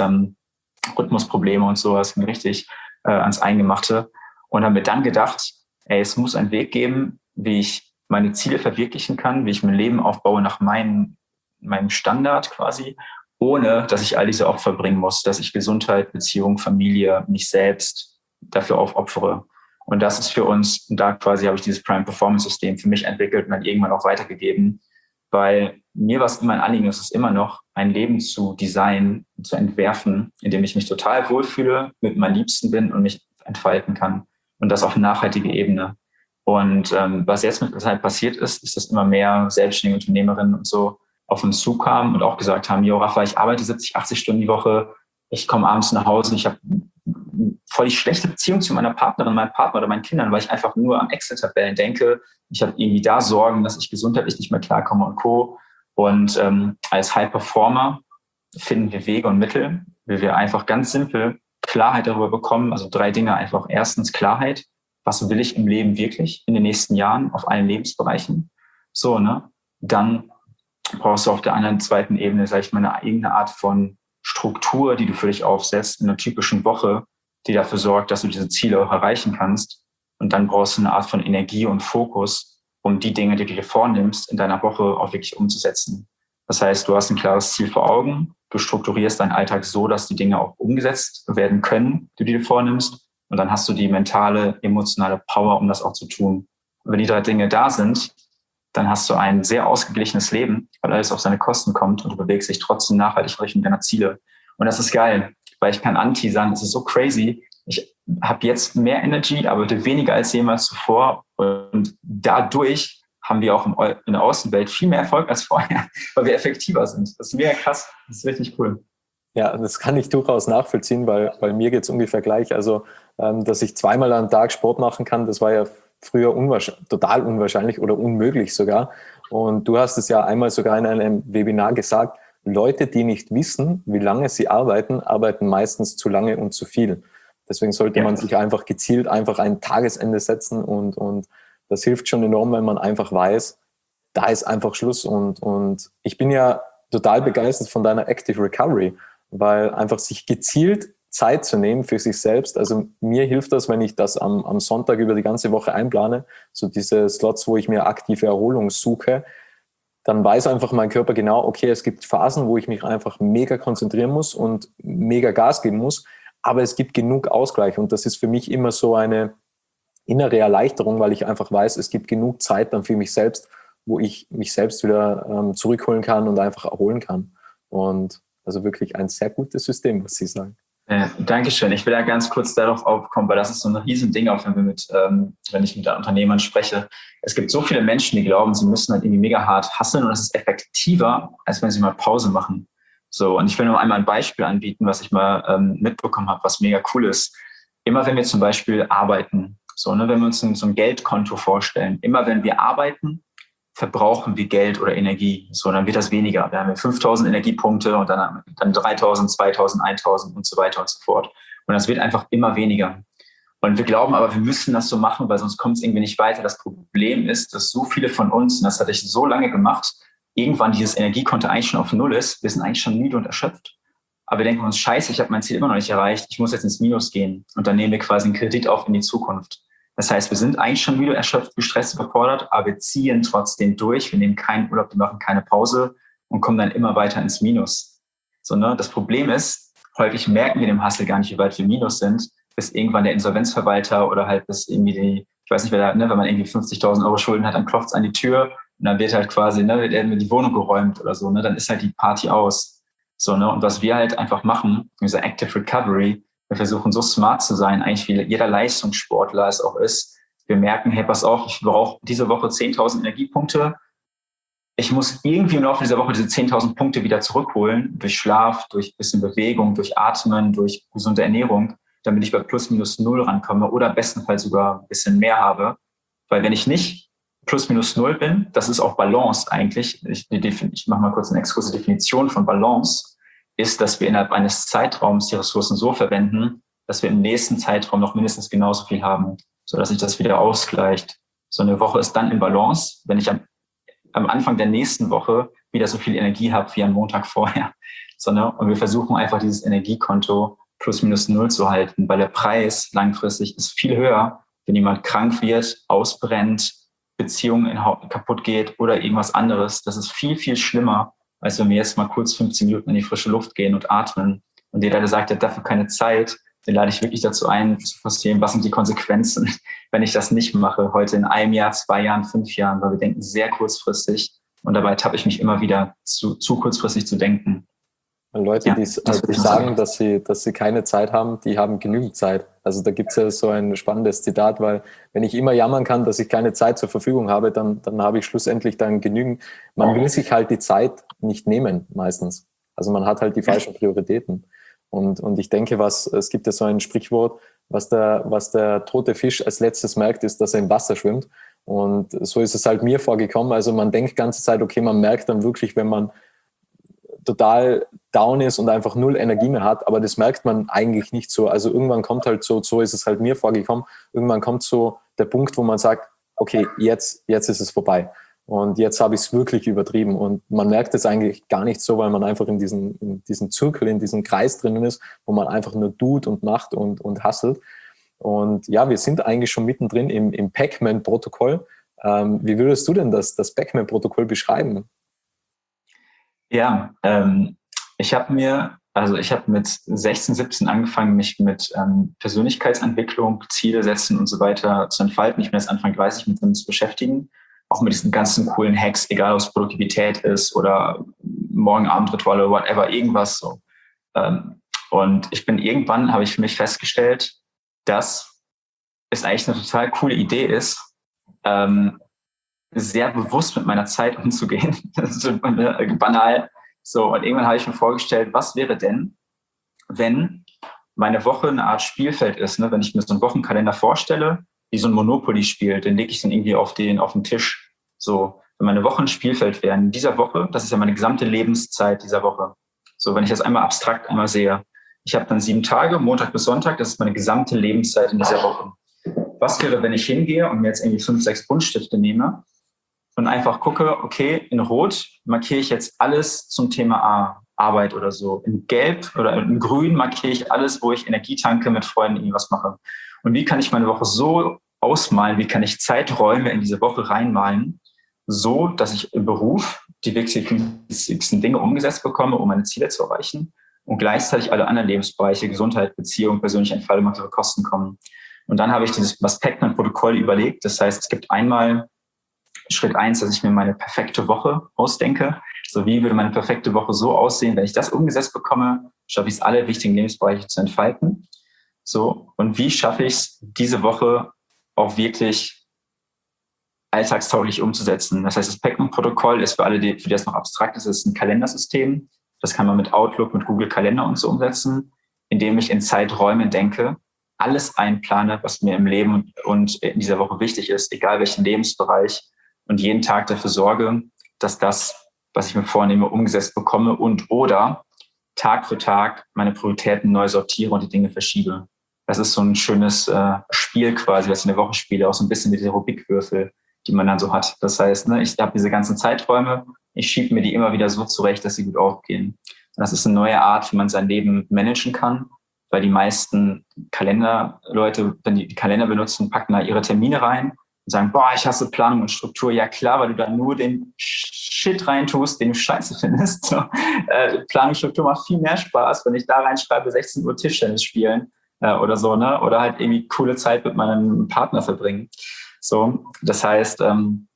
Herzrhythmusprobleme ähm, und sowas, mir richtig äh, ans Eingemachte. Und habe mir dann gedacht, ey, es muss einen Weg geben, wie ich meine Ziele verwirklichen kann, wie ich mein Leben aufbaue nach meinem, meinem Standard quasi, ohne dass ich all diese Opfer bringen muss, dass ich Gesundheit, Beziehung, Familie, mich selbst dafür aufopfere. Und das ist für uns, und da quasi habe ich dieses Prime Performance System für mich entwickelt und dann irgendwann auch weitergegeben, weil mir war es immer ein Anliegen, es ist immer noch, ein Leben zu designen, zu entwerfen, in dem ich mich total wohlfühle, mit meinen Liebsten bin und mich entfalten kann. Und das auf eine nachhaltige Ebene. Und ähm, was jetzt mit der Zeit passiert ist, ist, dass immer mehr selbstständige Unternehmerinnen und so auf uns zukamen und auch gesagt haben, jo, Rafa, ich arbeite siebzig, achtzig Stunden die Woche, ich komme abends nach Hause, ich habe voll die schlechte Beziehung zu meiner Partnerin, meinem Partner oder meinen Kindern, weil ich einfach nur an Excel-Tabellen denke. Ich habe irgendwie da Sorgen, dass ich gesundheitlich nicht mehr klarkomme und Co. Und ähm, als High-Performer finden wir Wege und Mittel, wie wir einfach ganz simpel Klarheit darüber bekommen. Also drei Dinge einfach. Erstens Klarheit. Was will ich im Leben wirklich in den nächsten Jahren auf allen Lebensbereichen? So, ne? Dann brauchst du auf der anderen zweiten Ebene, sag ich mal, eine irgendeine Art von Struktur, die du für dich aufsetzt, in einer typischen Woche, die dafür sorgt, dass du diese Ziele auch erreichen kannst. Und dann brauchst du eine Art von Energie und Fokus, um die Dinge, die du dir vornimmst, in deiner Woche auch wirklich umzusetzen. Das heißt, du hast ein klares Ziel vor Augen, du strukturierst deinen Alltag so, dass die Dinge auch umgesetzt werden können, die du dir vornimmst. Und dann hast du die mentale, emotionale Power, um das auch zu tun. Und wenn die drei Dinge da sind, dann hast du ein sehr ausgeglichenes Leben, weil alles auf seine Kosten kommt und du bewegst dich trotzdem nachhaltig in Richtung deiner Ziele. Und das ist geil, weil ich kann Anti sagen, es ist so crazy. Ich habe jetzt mehr Energy, arbeite weniger als jemals zuvor. Und dadurch haben wir auch in der Außenwelt viel mehr Erfolg als vorher, weil wir effektiver sind. Das ist mega krass. Das ist richtig cool. Ja, das kann ich durchaus nachvollziehen, weil bei mir geht es ungefähr gleich. Also, ähm, dass ich zweimal am Tag Sport machen kann, das war ja früher unwahrscheinlich, total unwahrscheinlich oder unmöglich sogar. Und du hast es ja einmal sogar in einem Webinar gesagt, Leute, die nicht wissen, wie lange sie arbeiten, arbeiten meistens zu lange und zu viel. Deswegen sollte ja. man sich einfach gezielt einfach ein Tagesende setzen und, und das hilft schon enorm, wenn man einfach weiß, da ist einfach Schluss. Und, und ich bin ja total begeistert von deiner Active Recovery, weil einfach sich gezielt Zeit zu nehmen für sich selbst. Also mir hilft das, wenn ich das am, am Sonntag über die ganze Woche einplane, so diese Slots, wo ich mir aktive Erholung suche, dann weiß einfach mein Körper genau, okay, es gibt Phasen, wo ich mich einfach mega konzentrieren muss und mega Gas geben muss, aber es gibt genug Ausgleich und das ist für mich immer so eine innere Erleichterung, weil ich einfach weiß, es gibt genug Zeit dann für mich selbst, wo ich mich selbst wieder ähm, zurückholen kann und einfach erholen kann. Und also wirklich ein sehr gutes System, was Sie sagen. Ja, Dankeschön. Ich will da ganz kurz darauf aufkommen, weil das ist so ein Riesending, auch wenn wir mit, ähm, wenn ich mit Unternehmern spreche. Es gibt so viele Menschen, die glauben, sie müssen halt irgendwie mega hart hustlen und das ist effektiver, als wenn sie mal Pause machen. So, und ich will nur einmal ein Beispiel anbieten, was ich mal ähm, mitbekommen habe, was mega cool ist. Immer wenn wir zum Beispiel arbeiten, so, ne, wenn wir uns so ein Geldkonto vorstellen, immer wenn wir arbeiten, verbrauchen wir Geld oder Energie. So, dann wird das weniger. Dann haben wir fünftausend Energiepunkte und dann, dann dreitausend, zweitausend, eintausend und so weiter und so fort. Und das wird einfach immer weniger. Und wir glauben aber, wir müssen das so machen, weil sonst kommt es irgendwie nicht weiter. Das Problem ist, dass so viele von uns, und das hatte ich so lange gemacht, irgendwann dieses Energiekonto eigentlich schon auf Null ist. Wir sind eigentlich schon müde und erschöpft. Aber wir denken uns, scheiße, ich habe mein Ziel immer noch nicht erreicht. Ich muss jetzt ins Minus gehen. Und dann nehmen wir quasi einen Kredit auf in die Zukunft. Das heißt, wir sind eigentlich schon müde, erschöpft, gestresst, überfordert, aber wir ziehen trotzdem durch. Wir nehmen keinen Urlaub, wir machen keine Pause und kommen dann immer weiter ins Minus. So, ne? Das Problem ist, häufig merken wir dem Hustle gar nicht, wie weit wir Minus sind, bis irgendwann der Insolvenzverwalter oder halt bis irgendwie die, ich weiß nicht, wer da, ne, wenn man irgendwie fünfzigtausend Euro Schulden hat, dann klopft es an die Tür und dann wird halt quasi, ne, wird irgendwie die Wohnung geräumt oder so, ne, dann ist halt die Party aus. So, ne, und was wir halt einfach machen, diese Active Recovery, wir versuchen so smart zu sein, eigentlich wie jeder Leistungssportler es auch ist. Wir merken, hey, pass auf, ich brauche diese Woche zehntausend Energiepunkte. Ich muss irgendwie im Laufe dieser Woche diese zehntausend Punkte wieder zurückholen, durch Schlaf, durch ein bisschen Bewegung, durch Atmen, durch gesunde Ernährung, damit ich bei plus minus null rankomme oder bestenfalls sogar ein bisschen mehr habe. Weil wenn ich nicht plus minus null bin, das ist auch Balance eigentlich. Ich, ich mache mal kurz eine exkurse Definition von Balance, ist, dass wir innerhalb eines Zeitraums die Ressourcen so verwenden, dass wir im nächsten Zeitraum noch mindestens genauso viel haben, sodass sich das wieder ausgleicht. So eine Woche ist dann in Balance, wenn ich am, am Anfang der nächsten Woche wieder so viel Energie habe wie am Montag vorher. So, ne? Und wir versuchen einfach dieses Energiekonto plus minus null zu halten, weil der Preis langfristig ist viel höher, wenn jemand krank wird, ausbrennt, Beziehungen kaputt geht oder irgendwas anderes. Das ist viel, viel schlimmer, als wenn wir jetzt mal kurz fünfzehn Minuten in die frische Luft gehen und atmen. Und jeder, der sagt, er hat dafür keine Zeit, den lade ich wirklich dazu ein, zu verstehen, was sind die Konsequenzen, wenn ich das nicht mache, heute in einem Jahr, zwei Jahren, fünf Jahren, weil wir denken sehr kurzfristig und dabei tappe ich mich immer wieder, zu, zu kurzfristig zu denken. Leute, ja, die, die sagen, dass sie, dass sie keine Zeit haben, die haben genügend Zeit. Also da gibt es ja so ein spannendes Zitat, weil wenn ich immer jammern kann, dass ich keine Zeit zur Verfügung habe, dann, dann habe ich schlussendlich dann genügend. Man will sich halt die Zeit nicht nehmen meistens. Also man hat halt die falschen Prioritäten. Und, und ich denke, was, es gibt ja so ein Sprichwort, was der, was der tote Fisch als letztes merkt, ist, dass er im Wasser schwimmt. Und so ist es halt mir vorgekommen. Also man denkt die ganze Zeit, okay, man merkt dann wirklich, wenn man total down ist und einfach null Energie mehr hat, aber das merkt man eigentlich nicht so. Also irgendwann kommt halt so, so ist es halt mir vorgekommen, irgendwann kommt so der Punkt, wo man sagt, okay, jetzt, jetzt ist es vorbei. Und jetzt habe ich es wirklich übertrieben. Und man merkt es eigentlich gar nicht so, weil man einfach in diesem, in diesem Zirkel, in diesem Kreis drinnen ist, wo man einfach nur tut und macht und, und hustelt. Und ja, wir sind eigentlich schon mittendrin im, im Pac-Man-Protokoll. Ähm, wie würdest du denn das, das Pac-Man-Protokoll beschreiben? Ja, ähm, ich habe mir, also ich habe mit sechzehn, siebzehn angefangen, mich mit ähm, Persönlichkeitsentwicklung, Ziele setzen und so weiter zu entfalten. Ich bin jetzt Anfang dreißig mit dem zu beschäftigen, auch mit diesen ganzen coolen Hacks, egal ob es Produktivität ist oder Morgenabendrituale, whatever, irgendwas so. Ähm, und ich bin irgendwann, habe ich für mich festgestellt, dass es eigentlich eine total coole Idee ist, ähm, sehr bewusst mit meiner Zeit umzugehen. Das ist so banal. So, und irgendwann habe ich mir vorgestellt, was wäre denn, wenn meine Woche eine Art Spielfeld ist, ne? Wenn ich mir so einen Wochenkalender vorstelle, wie so ein Monopoly-Spiel, den lege ich dann irgendwie auf den, auf den Tisch. So, wenn meine Woche ein Spielfeld wäre, in dieser Woche, das ist ja meine gesamte Lebenszeit dieser Woche. So, wenn ich das einmal abstrakt einmal sehe. Ich habe dann sieben Tage, Montag bis Sonntag, das ist meine gesamte Lebenszeit in dieser Woche. Was wäre, wenn ich hingehe und mir jetzt irgendwie fünf, sechs Buntstifte nehme und einfach gucke, okay, in Rot markiere ich jetzt alles zum Thema A, Arbeit oder so. In Gelb oder in Grün markiere ich alles, wo ich Energie tanke, mit Freunden irgendwas mache. Und wie kann ich meine Woche so ausmalen, wie kann ich Zeiträume in diese Woche reinmalen, so, dass ich im Beruf die wichtigsten Dinge umgesetzt bekomme, um meine Ziele zu erreichen und gleichzeitig alle anderen Lebensbereiche, Gesundheit, Beziehung, persönliche Entfaltung auf ihre Kosten kommen. Und dann habe ich dieses das Pac-Man-Protokoll überlegt. Das heißt, es gibt einmal Schritt eins, dass ich mir meine perfekte Woche ausdenke. So, wie würde meine perfekte Woche so aussehen, wenn ich das umgesetzt bekomme, schaffe ich es, alle wichtigen Lebensbereiche zu entfalten. So, und wie schaffe ich es, diese Woche auch wirklich alltagstauglich umzusetzen? Das heißt, das Pac-Man-Protokoll ist für alle, die, für die das noch abstrakt ist, ist ein Kalendersystem. Das kann man mit Outlook, mit Google Kalender und so umsetzen, indem ich in Zeiträumen denke, alles einplane, was mir im Leben und in dieser Woche wichtig ist, egal welchen Lebensbereich, und jeden Tag dafür sorge, dass das, was ich mir vornehme, umgesetzt bekomme und oder Tag für Tag meine Prioritäten neu sortiere und die Dinge verschiebe. Das ist so ein schönes äh, Spiel quasi, was ich in der Woche spiele, auch so ein bisschen wie diese Rubikwürfel, die man dann so hat. Das heißt, ne, ich habe diese ganzen Zeiträume, ich schiebe mir die immer wieder so zurecht, dass sie gut aufgehen. Und das ist eine neue Art, wie man sein Leben managen kann, weil die meisten Kalenderleute, wenn die, die Kalender benutzen, packen da ihre Termine rein und sagen, boah, ich hasse Planung und Struktur. Ja klar, weil du da nur den Shit reintust, den du scheiße findest. So, äh, Planung und Struktur macht viel mehr Spaß, wenn ich da reinschreibe, sechzehn Uhr Tischtennis spielen äh, oder so, ne? Oder halt irgendwie coole Zeit mit meinem Partner verbringen. So, das heißt, ähm,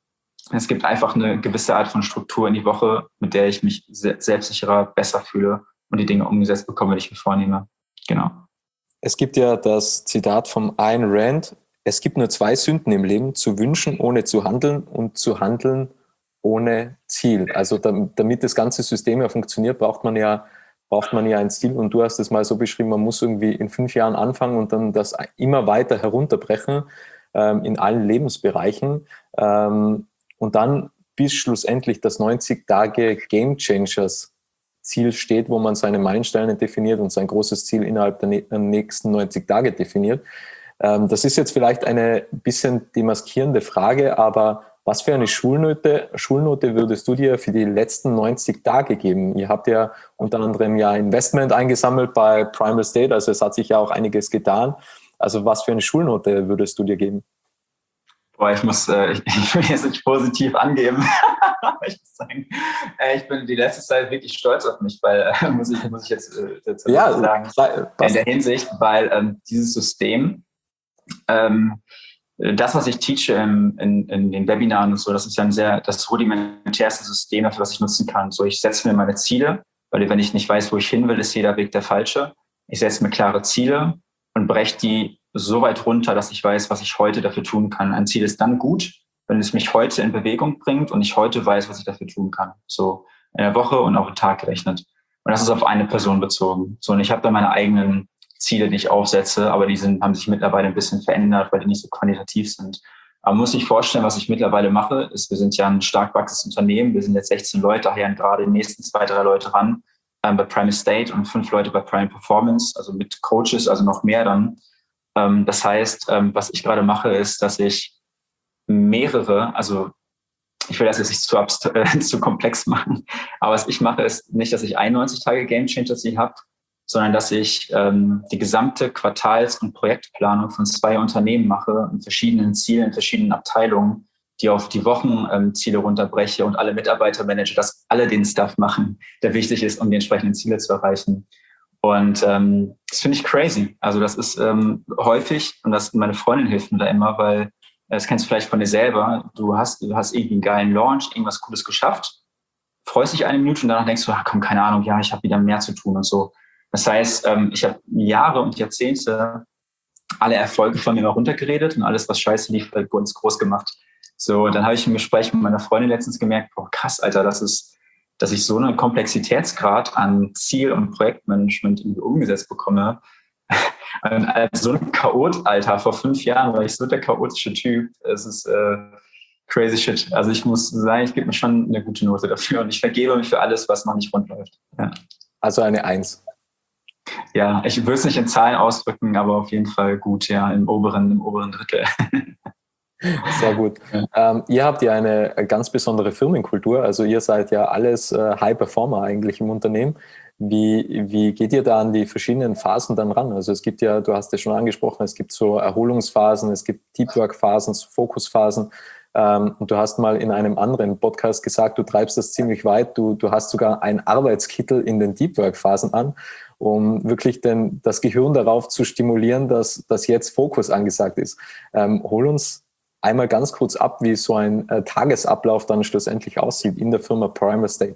Es gibt einfach eine gewisse Art von Struktur in die Woche, mit der ich mich selbstsicherer, besser fühle und die Dinge umgesetzt bekomme, die ich mir vornehme. Genau. Es gibt ja das Zitat vom Ayn Rand: Es gibt nur zwei Sünden im Leben: zu wünschen, ohne zu handeln, und zu handeln ohne Ziel. Also damit das ganze System ja funktioniert, braucht man ja, braucht man ja ein Ziel. Und du hast es mal so beschrieben, man muss irgendwie in fünf Jahren anfangen und dann das immer weiter herunterbrechen ähm, in allen Lebensbereichen. Ähm, und dann bis schlussendlich das neunzig Tage Game Changers Ziel steht, wo man seine Meilensteine definiert und sein großes Ziel innerhalb der nächsten neunzig Tage definiert. Ähm, das ist jetzt vielleicht eine bisschen demaskierende Frage, aber was für eine Schulnote, Schulnote würdest du dir für die letzten neunzig Tage geben? Ihr habt ja unter anderem ja Investment eingesammelt bei Primal State, also es hat sich ja auch einiges getan. Also was für eine Schulnote würdest du dir geben? Boah, ich muss, äh, ich, ich will jetzt nicht positiv angeben. ich muss sagen, äh, ich bin die letzte Zeit wirklich stolz auf mich, weil, äh, muss, ich, muss ich jetzt äh, dazu ja, sagen, in der Hinsicht, weil ähm, dieses System, ähm, das, was ich teache in, in, in den Webinaren und so, das ist ja ein sehr, das rudimentärste System dafür, was ich nutzen kann. So, ich setze mir meine Ziele, weil wenn ich nicht weiß, wo ich hin will, ist jeder Weg der falsche. Ich setze mir klare Ziele und breche die so weit runter, dass ich weiß, was ich heute dafür tun kann. Ein Ziel ist dann gut, wenn es mich heute in Bewegung bringt und ich heute weiß, was ich dafür tun kann. So in der Woche und auch im Tag gerechnet. Und das ist auf eine Person bezogen. So, und ich habe da meine eigenen Ziele, die ich aufsetze, aber die sind, haben sich mittlerweile ein bisschen verändert, weil die nicht so quantitativ sind. Aber man muss sich vorstellen, was ich mittlerweile mache, ist, wir sind ja ein stark wachsendes Unternehmen. Wir sind jetzt sechzehn Leute, daher gerade die nächsten zwei, drei Leute ran ähm, bei Primal State und fünf Leute bei Primal Performance, also mit Coaches, also noch mehr dann. Ähm, das heißt, ähm, was ich gerade mache, ist, dass ich mehrere, also ich will das jetzt nicht zu, abst- äh, zu komplex machen, aber was ich mache, ist nicht, dass ich einundneunzig Tage Game Changer Ziel habe, sondern dass ich ähm, die gesamte Quartals- und Projektplanung von zwei Unternehmen mache, in verschiedenen Zielen, in verschiedenen Abteilungen, die auf die Wochenziele ähm, runterbreche und alle Mitarbeiter manage, dass alle den Stuff machen, der wichtig ist, um die entsprechenden Ziele zu erreichen. Und ähm, das finde ich crazy. Also das ist ähm, häufig, und das meine Freundin hilft mir da immer, weil das kennst du vielleicht von dir selber, du hast, du hast irgendwie einen geilen Launch, irgendwas Cooles geschafft, freust dich eine Minute und danach denkst du, ach komm, keine Ahnung, ja, ich habe wieder mehr zu tun und so. Das heißt, ähm, ich habe Jahre und Jahrzehnte alle Erfolge von mir mal runtergeredet und alles, was scheiße lief, bei uns groß gemacht. So, dann habe ich im Gespräch mit meiner Freundin letztens gemerkt, boah, krass, Alter, das ist, dass ich so einen Komplexitätsgrad an Ziel- und Projektmanagement irgendwie umgesetzt bekomme. Und als so ein Chaot, Alter, vor fünf Jahren war ich so der chaotische Typ. Es ist äh, crazy shit. Also ich muss sagen, ich gebe mir schon eine gute Note dafür und ich vergebe mich für alles, was noch nicht rund läuft. Ja. Also eine Eins. Ja, ich würde es nicht in Zahlen ausdrücken, aber auf jeden Fall gut, ja, im oberen, im oberen Drittel. Sehr gut. Ja. Ähm, ihr habt ja eine ganz besondere Firmenkultur, also ihr seid ja alles äh, High Performer eigentlich im Unternehmen. Wie, wie geht ihr da an die verschiedenen Phasen dann ran? Also es gibt ja, du hast es schon angesprochen, es gibt so Erholungsphasen, es gibt Deep Work Phasen, Fokusphasen. Ähm, und du hast mal in einem anderen Podcast gesagt, du treibst das ziemlich weit. Du, du hast sogar einen Arbeitskittel in den Deep Work Phasen an, um wirklich den, das Gehirn darauf zu stimulieren, dass, dass jetzt Fokus angesagt ist. Ähm, hol uns einmal ganz kurz ab, wie so ein äh, Tagesablauf dann schlussendlich aussieht in der Firma Primal State.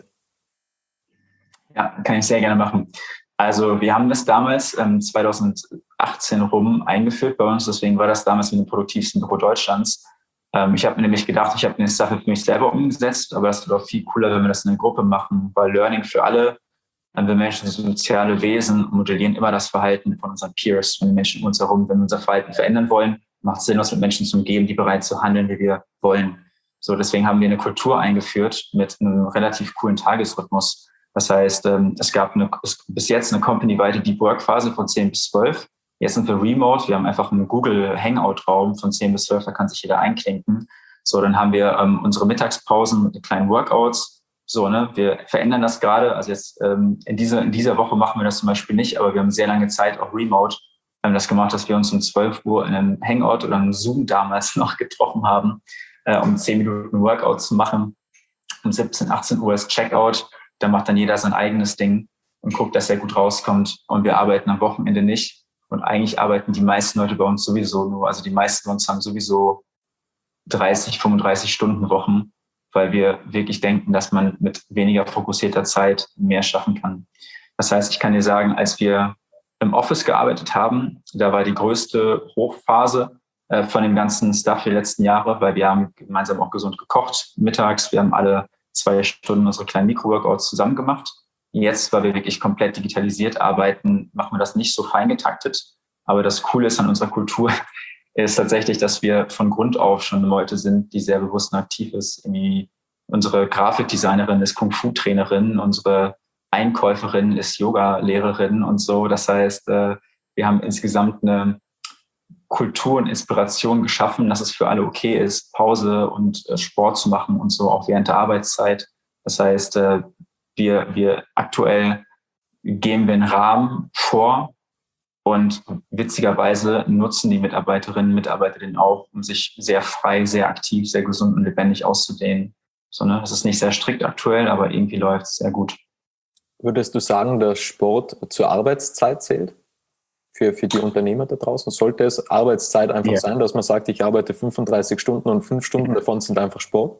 Ja, kann ich sehr gerne machen. Also wir haben das damals ähm, zweitausendachtzehn rum eingeführt bei uns, deswegen war das damals mit dem produktivsten Büro Deutschlands. Ähm, ich habe mir nämlich gedacht, ich habe eine Sache für mich selber umgesetzt, aber das wird auch viel cooler, wenn wir das in einer Gruppe machen, weil Learning für alle, ähm, wir Menschen sind soziale Wesen und modellieren immer das Verhalten von unseren Peers, von den Menschen um uns herum. Wenn wir unser Verhalten verändern wollen, macht es Sinn, uns mit Menschen zu umgeben, die bereit zu handeln, wie wir wollen. So, deswegen haben wir eine Kultur eingeführt mit einem relativ coolen Tagesrhythmus. Das heißt, es gab eine, bis jetzt eine company-weite Deep Work-Phase von zehn bis zwölf. Jetzt sind wir remote. Wir haben einfach einen Google Hangout-Raum von zehn bis zwölf. Da kann sich jeder einklinken. So, dann haben wir ähm, unsere Mittagspausen mit kleinen Workouts. So, ne, wir verändern das gerade. Also jetzt ähm, in dieser, in dieser Woche machen wir das zum Beispiel nicht, aber wir haben sehr lange Zeit auch remote haben das gemacht, dass wir uns um zwölf Uhr in einem Hangout oder einem Zoom damals noch getroffen haben, äh, um zehn Minuten Workout zu machen. Um siebzehn, achtzehn Uhr ist Checkout. Da macht dann jeder sein eigenes Ding und guckt, dass er gut rauskommt. Und wir arbeiten am Wochenende nicht. Und eigentlich arbeiten die meisten Leute bei uns sowieso nur. Also die meisten von uns haben sowieso dreißig, fünfunddreißig Stunden Wochen. weil wir wirklich denken, dass man mit weniger fokussierter Zeit mehr schaffen kann. Das heißt, ich kann dir sagen, als wir im Office gearbeitet haben, da war die größte Hochphase äh, von dem ganzen Stuff der letzten Jahre, weil wir haben gemeinsam auch gesund gekocht mittags. Wir haben alle zwei Stunden unsere kleinen Mikro-Workouts zusammen gemacht. Jetzt, weil wir wirklich komplett digitalisiert arbeiten, machen wir das nicht so fein getaktet. Aber das Coole ist an unserer Kultur, ist tatsächlich, dass wir von Grund auf schon Leute sind, die sehr bewusst und aktiv ist. Irgendwie unsere Grafikdesignerin ist Kung-Fu-Trainerin, unsere Einkäuferin ist Yoga-Lehrerin und so. Das heißt, wir haben insgesamt eine Kultur und Inspiration geschaffen, dass es für alle okay ist, Pause und Sport zu machen und so, auch während der Arbeitszeit. Das heißt, wir, wir aktuell geben wir einen Rahmen vor und witzigerweise nutzen die Mitarbeiterinnen und Mitarbeiter den auch, um sich sehr frei, sehr aktiv, sehr gesund und lebendig auszudehnen. So, ne? Das ist nicht sehr strikt aktuell, aber irgendwie läuft es sehr gut. Würdest du sagen, dass Sport zur Arbeitszeit zählt? Für, für die Unternehmer da draußen? Sollte es Arbeitszeit einfach ja. sein, dass man sagt, ich arbeite fünfunddreißig Stunden und fünf Stunden davon sind einfach Sport?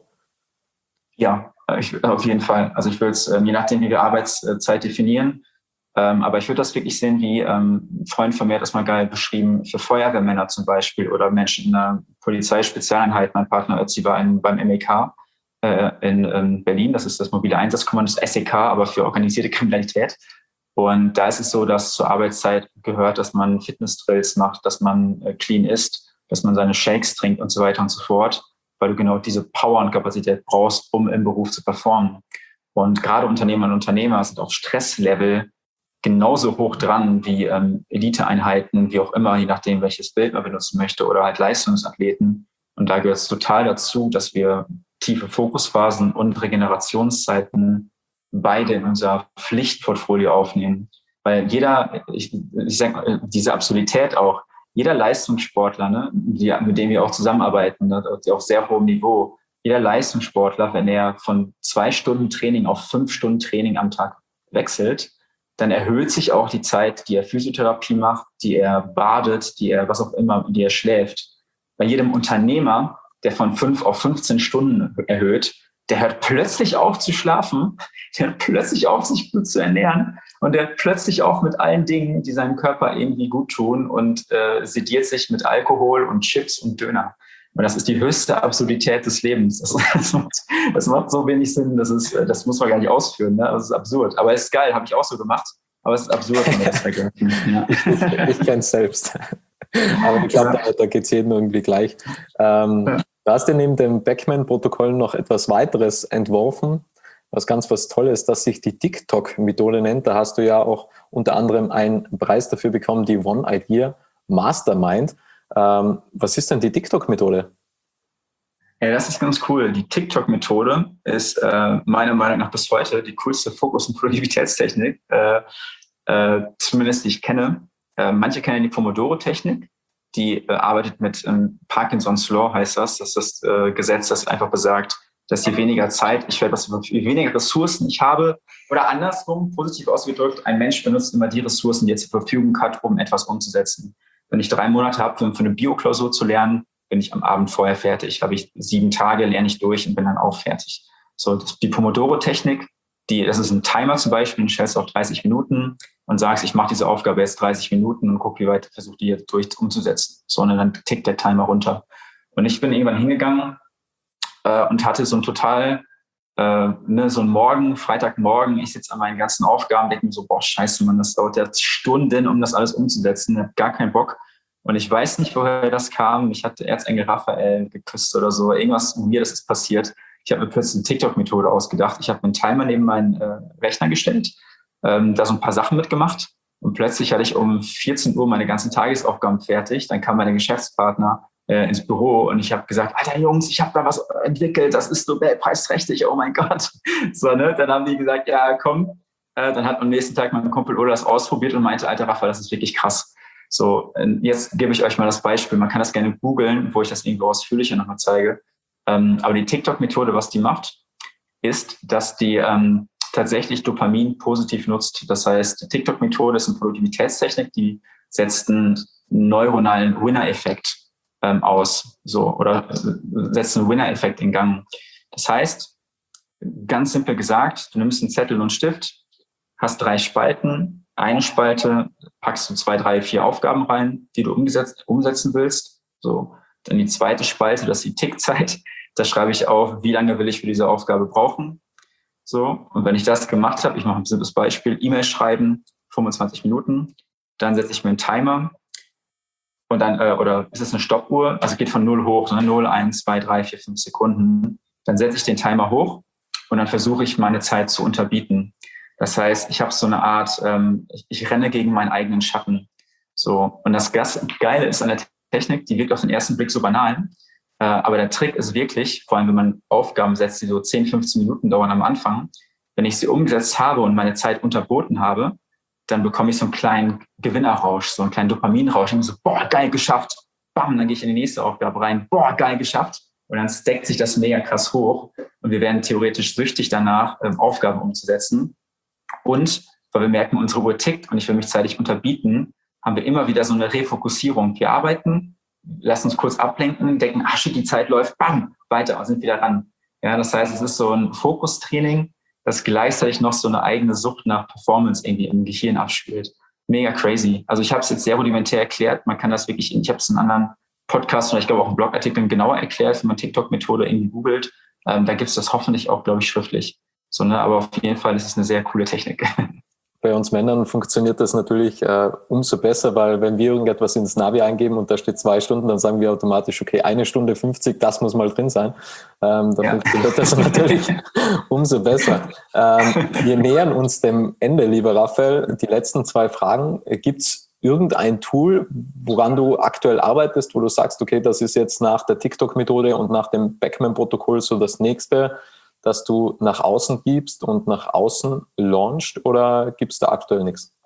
Ja, ich, auf jeden Fall. Also ich würde es, je nachdem, wie wir Arbeitszeit definieren, ähm, aber ich würde das wirklich sehen, wie ähm, ein Freund von mir hat das mal geil beschrieben, für Feuerwehrmänner zum Beispiel oder Menschen in einer Polizeispezialeinheit. Mein Partner Ötzi war in, beim M E K äh, in, in Berlin, das ist das mobile Einsatzkommando, das S E K, aber für organisierte Kriminalität. Und da ist es so, dass zur Arbeitszeit gehört, dass man Fitness-Drills macht, dass man äh, clean isst, dass man seine Shakes trinkt und so weiter und so fort, weil du genau diese Power und Kapazität brauchst, um im Beruf zu performen. Und gerade Unternehmer und Unternehmer sind auf Stresslevel genauso hoch dran wie ähm, Eliteeinheiten, wie auch immer, je nachdem, welches Bild man benutzen möchte, oder halt Leistungsathleten. Und da gehört es total dazu, dass wir tiefe Fokusphasen und Regenerationszeiten beide in unser Pflichtportfolio aufnehmen. Weil jeder, ich, ich sage, diese Absurdität auch, jeder Leistungssportler, ne, die, mit dem wir auch zusammenarbeiten, ne, die auf sehr hohem Niveau, jeder Leistungssportler, wenn er von zwei Stunden Training auf fünf Stunden Training am Tag wechselt, dann erhöht sich auch die Zeit, die er Physiotherapie macht, die er badet, die er was auch immer, die er schläft. Bei jedem Unternehmer, der von fünf auf fünfzehn Stunden erhöht, der hört plötzlich auf zu schlafen, der hört plötzlich auf, sich gut zu ernähren und der hört plötzlich auf mit allen Dingen, die seinem Körper irgendwie gut tun und äh, sediert sich mit Alkohol und Chips und Döner. Und das ist die höchste Absurdität des Lebens. Das, das, macht, das macht so wenig Sinn, das, ist, das muss man gar nicht ausführen. Ne? Das ist absurd. Aber es ist geil, habe ich auch so gemacht. Aber es ist absurd, wenn man das vergleicht. Ja. Ich, ich kenne es selbst. Aber ich glaube, ja. da, da geht es jedem irgendwie gleich. Ähm, ja. Du hast ja neben dem Beckman-Protokoll noch etwas weiteres entworfen, was ganz was Tolles, das sich die TikTok-Methode nennt. Da hast du ja auch unter anderem einen Preis dafür bekommen, die One Idea Mastermind. Ähm, was ist denn die TikTok-Methode? Ja, das ist ganz cool. Die TikTok-Methode ist äh, meiner Meinung nach bis heute die coolste Fokus- und Produktivitätstechnik, äh, äh, zumindest die ich kenne. Äh, manche kennen die Pomodoro-Technik. Die äh, arbeitet mit ähm, Parkinson's Law, heißt das. Das ist das äh, Gesetz, das einfach besagt, dass je weniger Zeit ich werde, je weniger Ressourcen ich habe, oder andersrum, positiv ausgedrückt, ein Mensch benutzt immer die Ressourcen, die er zur Verfügung hat, um etwas umzusetzen. Wenn ich drei Monate habe, für, für eine Bio-Klausur zu lernen, bin ich am Abend vorher fertig. Habe ich sieben Tage, lerne ich durch und bin dann auch fertig. So, das, die Pomodoro-Technik, die, das ist ein Timer zum Beispiel, du stellst auf dreißig Minuten und sagst, ich mache diese Aufgabe jetzt dreißig Minuten und gucke, wie weit versuche die jetzt durch umzusetzen. So, und dann tickt der Timer runter. Und ich bin irgendwann hingegangen äh, und hatte so ein total, äh, ne, so ein Morgen, Freitagmorgen, ich sitze an meinen ganzen Aufgaben, denke mir so, boah, scheiße, Mann, das dauert ja Stunden, um das alles umzusetzen. Ich habe gar keinen Bock. Und ich weiß nicht, woher das kam. Ich hatte Erzengel Raphael geküsst oder so. Irgendwas mir das ist passiert. Ich habe mir plötzlich eine TikTok-Methode ausgedacht. Ich habe einen Timer neben meinen äh, Rechner gestellt, ähm, da so ein paar Sachen mitgemacht. Und plötzlich hatte ich um vierzehn Uhr meine ganzen Tagesaufgaben fertig. Dann kam mein Geschäftspartner äh, ins Büro und ich habe gesagt, Alter Jungs, ich habe da was entwickelt. Das ist Nobelpreisträchtig. Oh mein Gott. So, ne? Dann haben die gesagt, ja, komm. Äh, dann hat am nächsten Tag mein Kumpel Ola das ausprobiert und meinte, Alter Raphael, das ist wirklich krass. So, jetzt gebe ich euch mal das Beispiel. Man kann das gerne googeln, wo ich das irgendwo ausführlicher nochmal zeige. Ähm, aber die TikTok-Methode, was die macht, ist, dass die ähm, tatsächlich Dopamin positiv nutzt. Das heißt, die TikTok-Methode ist eine Produktivitätstechnik, die setzt einen neuronalen Winner-Effekt ähm, aus, so, oder äh, setzt einen Winner-Effekt in Gang. Das heißt, ganz simpel gesagt, du nimmst einen Zettel und einen Stift, hast drei Spalten. Eine Spalte packst du zwei, drei, vier Aufgaben rein, die du umgesetzt, umsetzen willst. So, dann die zweite Spalte, das ist die Tickzeit. Da schreibe ich auf, wie lange will ich für diese Aufgabe brauchen. So, und wenn ich das gemacht habe, ich mache ein simples Beispiel, E-Mail schreiben, fünfundzwanzig Minuten, dann setze ich mir einen Timer und dann, äh, oder ist es eine Stoppuhr, also geht von null hoch, sondern null, eins, zwei, drei, vier, fünf Sekunden. Dann setze ich den Timer hoch und dann versuche ich, meine Zeit zu unterbieten. Das heißt, ich habe so eine Art, ähm, ich, ich renne gegen meinen eigenen Schatten. So, und das Geile ist an der Technik, die wirkt auf den ersten Blick so banal, äh, aber der Trick ist wirklich, vor allem wenn man Aufgaben setzt, die so zehn, fünfzehn Minuten dauern am Anfang, wenn ich sie umgesetzt habe und meine Zeit unterboten habe, dann bekomme ich so einen kleinen Gewinnerrausch, so einen kleinen Dopaminrausch. Und so, boah, geil, geschafft. Bam, dann gehe ich in die nächste Aufgabe rein. Boah, geil, geschafft. Und dann stackt sich das mega krass hoch. Und wir werden theoretisch süchtig danach, ähm, Aufgaben umzusetzen. Und weil wir merken, unsere Uhr tickt und ich will mich zeitlich unterbieten, haben wir immer wieder so eine Refokussierung. Wir arbeiten, lassen uns kurz ablenken, denken, ah shit, die Zeit läuft, bam, weiter und sind wieder ran. Ja, das heißt, es ist so ein Fokustraining, das gleichzeitig noch so eine eigene Sucht nach Performance irgendwie im Gehirn abspielt. Mega crazy. Also ich habe es jetzt sehr rudimentär erklärt. Man kann das wirklich, ich habe es in anderen Podcasts oder ich glaube auch in Blogartikeln genauer erklärt, wenn man TikTok-Methode irgendwie googelt. Ähm, da gibt es das hoffentlich auch, glaube ich, schriftlich. So, ne? Aber auf jeden Fall ist es eine sehr coole Technik. Bei uns Männern funktioniert das natürlich äh, umso besser, weil wenn wir irgendetwas ins Navi eingeben und da steht zwei Stunden, dann sagen wir automatisch, okay, eine Stunde fünfzig, das muss mal drin sein. Ähm, da ja. funktioniert das natürlich umso besser. Ähm, wir nähern uns dem Ende, lieber Raphael. Die letzten zwei Fragen. Gibt es irgendein Tool, woran du aktuell arbeitest, wo du sagst, okay, das ist jetzt nach der TikTok-Methode und nach dem Beckman-Protokoll so das nächste, dass du nach außen gibst und nach außen launchst, oder gibt es da aktuell nichts?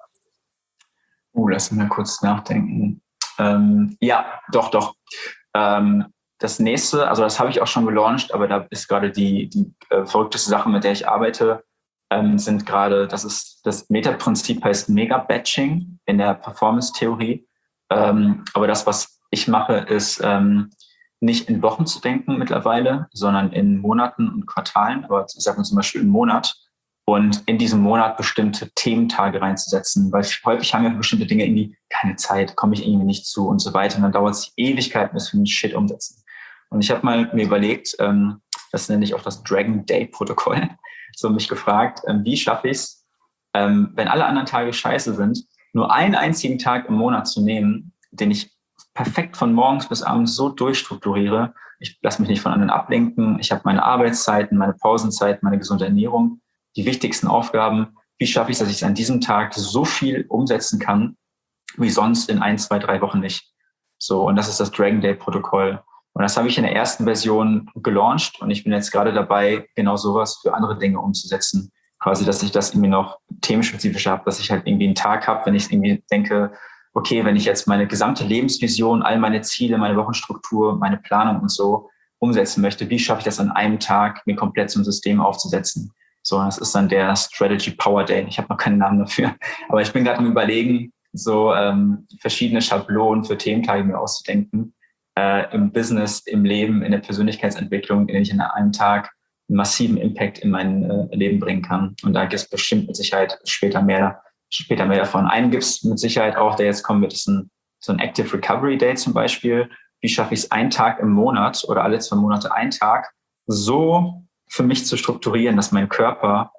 Uh, lass mich mal kurz nachdenken. Ähm, ja, doch, doch. Ähm, das nächste, also das habe ich auch schon gelauncht, aber da ist gerade die, die äh, verrückteste Sache, mit der ich arbeite, ähm, sind gerade, das ist, das Meta-Prinzip heißt Mega-Batching in der Performance-Theorie. Ähm, aber das, was ich mache, ist, ähm, nicht in Wochen zu denken mittlerweile, sondern in Monaten und Quartalen. Aber ich sage zum Beispiel einen Monat und in diesem Monat bestimmte Thementage reinzusetzen, weil häufig haben wir bestimmte Dinge irgendwie keine Zeit, komme ich irgendwie nicht zu und so weiter. Und dann dauert es Ewigkeiten, bis wir den Shit umsetzen. Und ich habe mal mir überlegt, ähm, das nenne ich auch das Dragon Day Protokoll, so mich gefragt, ähm, wie schaffe ich es, ähm, wenn alle anderen Tage scheiße sind, nur einen einzigen Tag im Monat zu nehmen, den ich perfekt von morgens bis abends so durchstrukturiere. Ich lasse mich nicht von anderen ablenken. Ich habe meine Arbeitszeiten, meine Pausenzeiten, meine gesunde Ernährung, die wichtigsten Aufgaben. Wie schaffe ich es, dass ich an diesem Tag so viel umsetzen kann, wie sonst in ein, zwei, drei Wochen nicht? So, und das ist das Dragon Day Protokoll. Und das habe ich in der ersten Version gelauncht und ich bin jetzt gerade dabei, genau sowas für andere Dinge umzusetzen. Quasi, dass ich das irgendwie noch themenspezifisch habe, dass ich halt irgendwie einen Tag habe, wenn ich irgendwie denke, okay, wenn ich jetzt meine gesamte Lebensvision, all meine Ziele, meine Wochenstruktur, meine Planung und so umsetzen möchte, wie schaffe ich das an einem Tag, mir komplett so ein System aufzusetzen? So, das ist dann der Strategy Power Day. Ich habe noch keinen Namen dafür, aber ich bin gerade am Überlegen, so ähm, verschiedene Schablonen für Thementage mir auszudenken, äh, im Business, im Leben, in der Persönlichkeitsentwicklung, in der ich an einem Tag einen massiven Impact in mein äh, Leben bringen kann. Und da gibt es bestimmt mit Sicherheit später mehr später mehr davon. Einen gibt es mit Sicherheit auch, der jetzt kommen wird, ist ein, so ein Active Recovery Day zum Beispiel. Wie schaffe ich es, einen Tag im Monat oder alle zwei Monate einen Tag so für mich zu strukturieren, dass mein Körper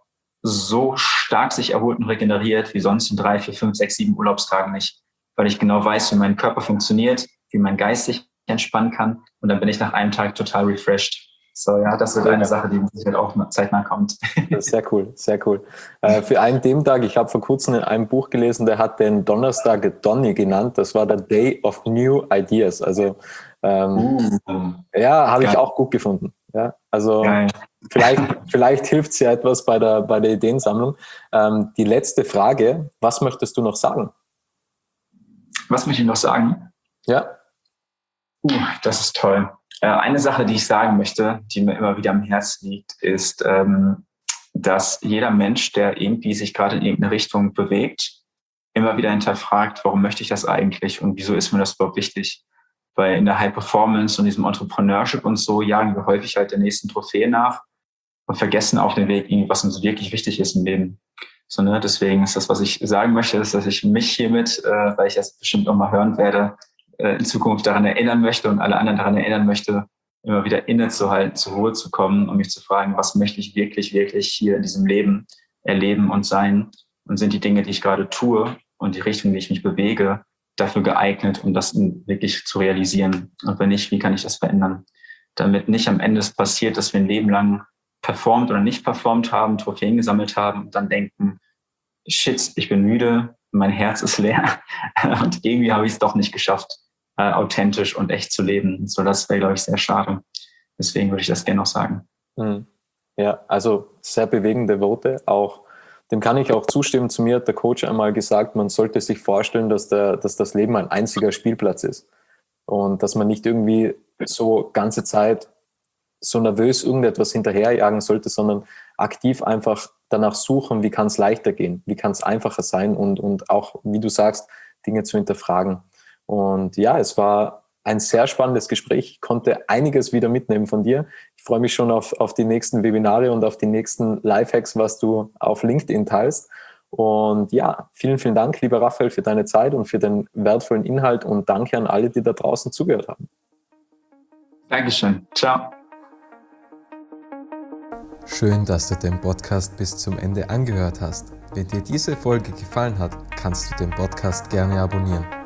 so stark sich erholt und regeneriert wie sonst in drei, vier, fünf, sechs, sieben Urlaubstagen nicht. Weil ich genau weiß, wie mein Körper funktioniert, wie mein Geist sich entspannen kann und dann bin ich nach einem Tag total refreshed. So, ja, das ist eine Sache, die sicher auch zeitnah kommt. Das ist sehr cool, sehr cool. Äh, für einen Thementag, ich habe vor kurzem in einem Buch gelesen, der hat den Donnerstag Donny genannt. Das war der Day of New Ideas. Also ähm, uh, ja, habe ich auch gut gefunden. Ja, also geil. vielleicht, vielleicht hilft es ja etwas bei der, bei der Ideensammlung. Ähm, die letzte Frage, was möchtest du noch sagen? Was möchte ich noch sagen? Ja. Uh, das ist toll. Eine Sache, die ich sagen möchte, die mir immer wieder am Herzen liegt, ist, ähm, dass jeder Mensch, der irgendwie sich gerade in irgendeine Richtung bewegt, immer wieder hinterfragt, warum möchte ich das eigentlich und wieso ist mir das überhaupt wichtig? weil in der High Performance und diesem Entrepreneurship und so jagen wir häufig halt der nächsten Trophäe nach und vergessen auf dem Weg irgendwie, was uns wirklich wichtig ist im Leben. So, ne? Deswegen ist das, was ich sagen möchte, ist, dass ich mich hiermit, äh, weil ich das bestimmt auch mal hören werde, äh, in Zukunft daran erinnern möchte und alle anderen daran erinnern möchte, immer wieder innezuhalten, zur Ruhe zu kommen und mich zu fragen, was möchte ich wirklich, wirklich hier in diesem Leben erleben und sein? Und sind die Dinge, die ich gerade tue und die Richtung, die ich mich bewege, dafür geeignet, um das wirklich zu realisieren? Und wenn nicht, wie kann ich das verändern? Damit nicht am Ende es passiert, dass wir ein Leben lang performt oder nicht performt haben, Trophäen gesammelt haben und dann denken, shit, ich bin müde, mein Herz ist leer und irgendwie habe ich es doch nicht geschafft, äh, authentisch und echt zu leben. So, das wäre, glaube ich, sehr schade. Deswegen würde ich das gerne noch sagen. Ja, also sehr bewegende Worte. Auch dem kann ich auch zustimmen. Zu mir hat der Coach einmal gesagt, man sollte sich vorstellen, dass, der, dass das Leben ein einziger Spielplatz ist und dass man nicht irgendwie so ganze Zeit so nervös irgendetwas hinterherjagen sollte, sondern aktiv einfach danach suchen, wie kann es leichter gehen, wie kann es einfacher sein und, und auch, wie du sagst, Dinge zu hinterfragen. Und ja, es war ein sehr spannendes Gespräch. Ich konnte einiges wieder mitnehmen von dir. Ich freue mich schon auf, auf die nächsten Webinare und auf die nächsten Lifehacks, was du auf LinkedIn teilst. Und ja, vielen, vielen Dank, lieber Raphael, für deine Zeit und für den wertvollen Inhalt und danke an alle, die da draußen zugehört haben. Dankeschön. Ciao. Schön, dass du den Podcast bis zum Ende angehört hast. Wenn dir diese Folge gefallen hat, kannst du den Podcast gerne abonnieren.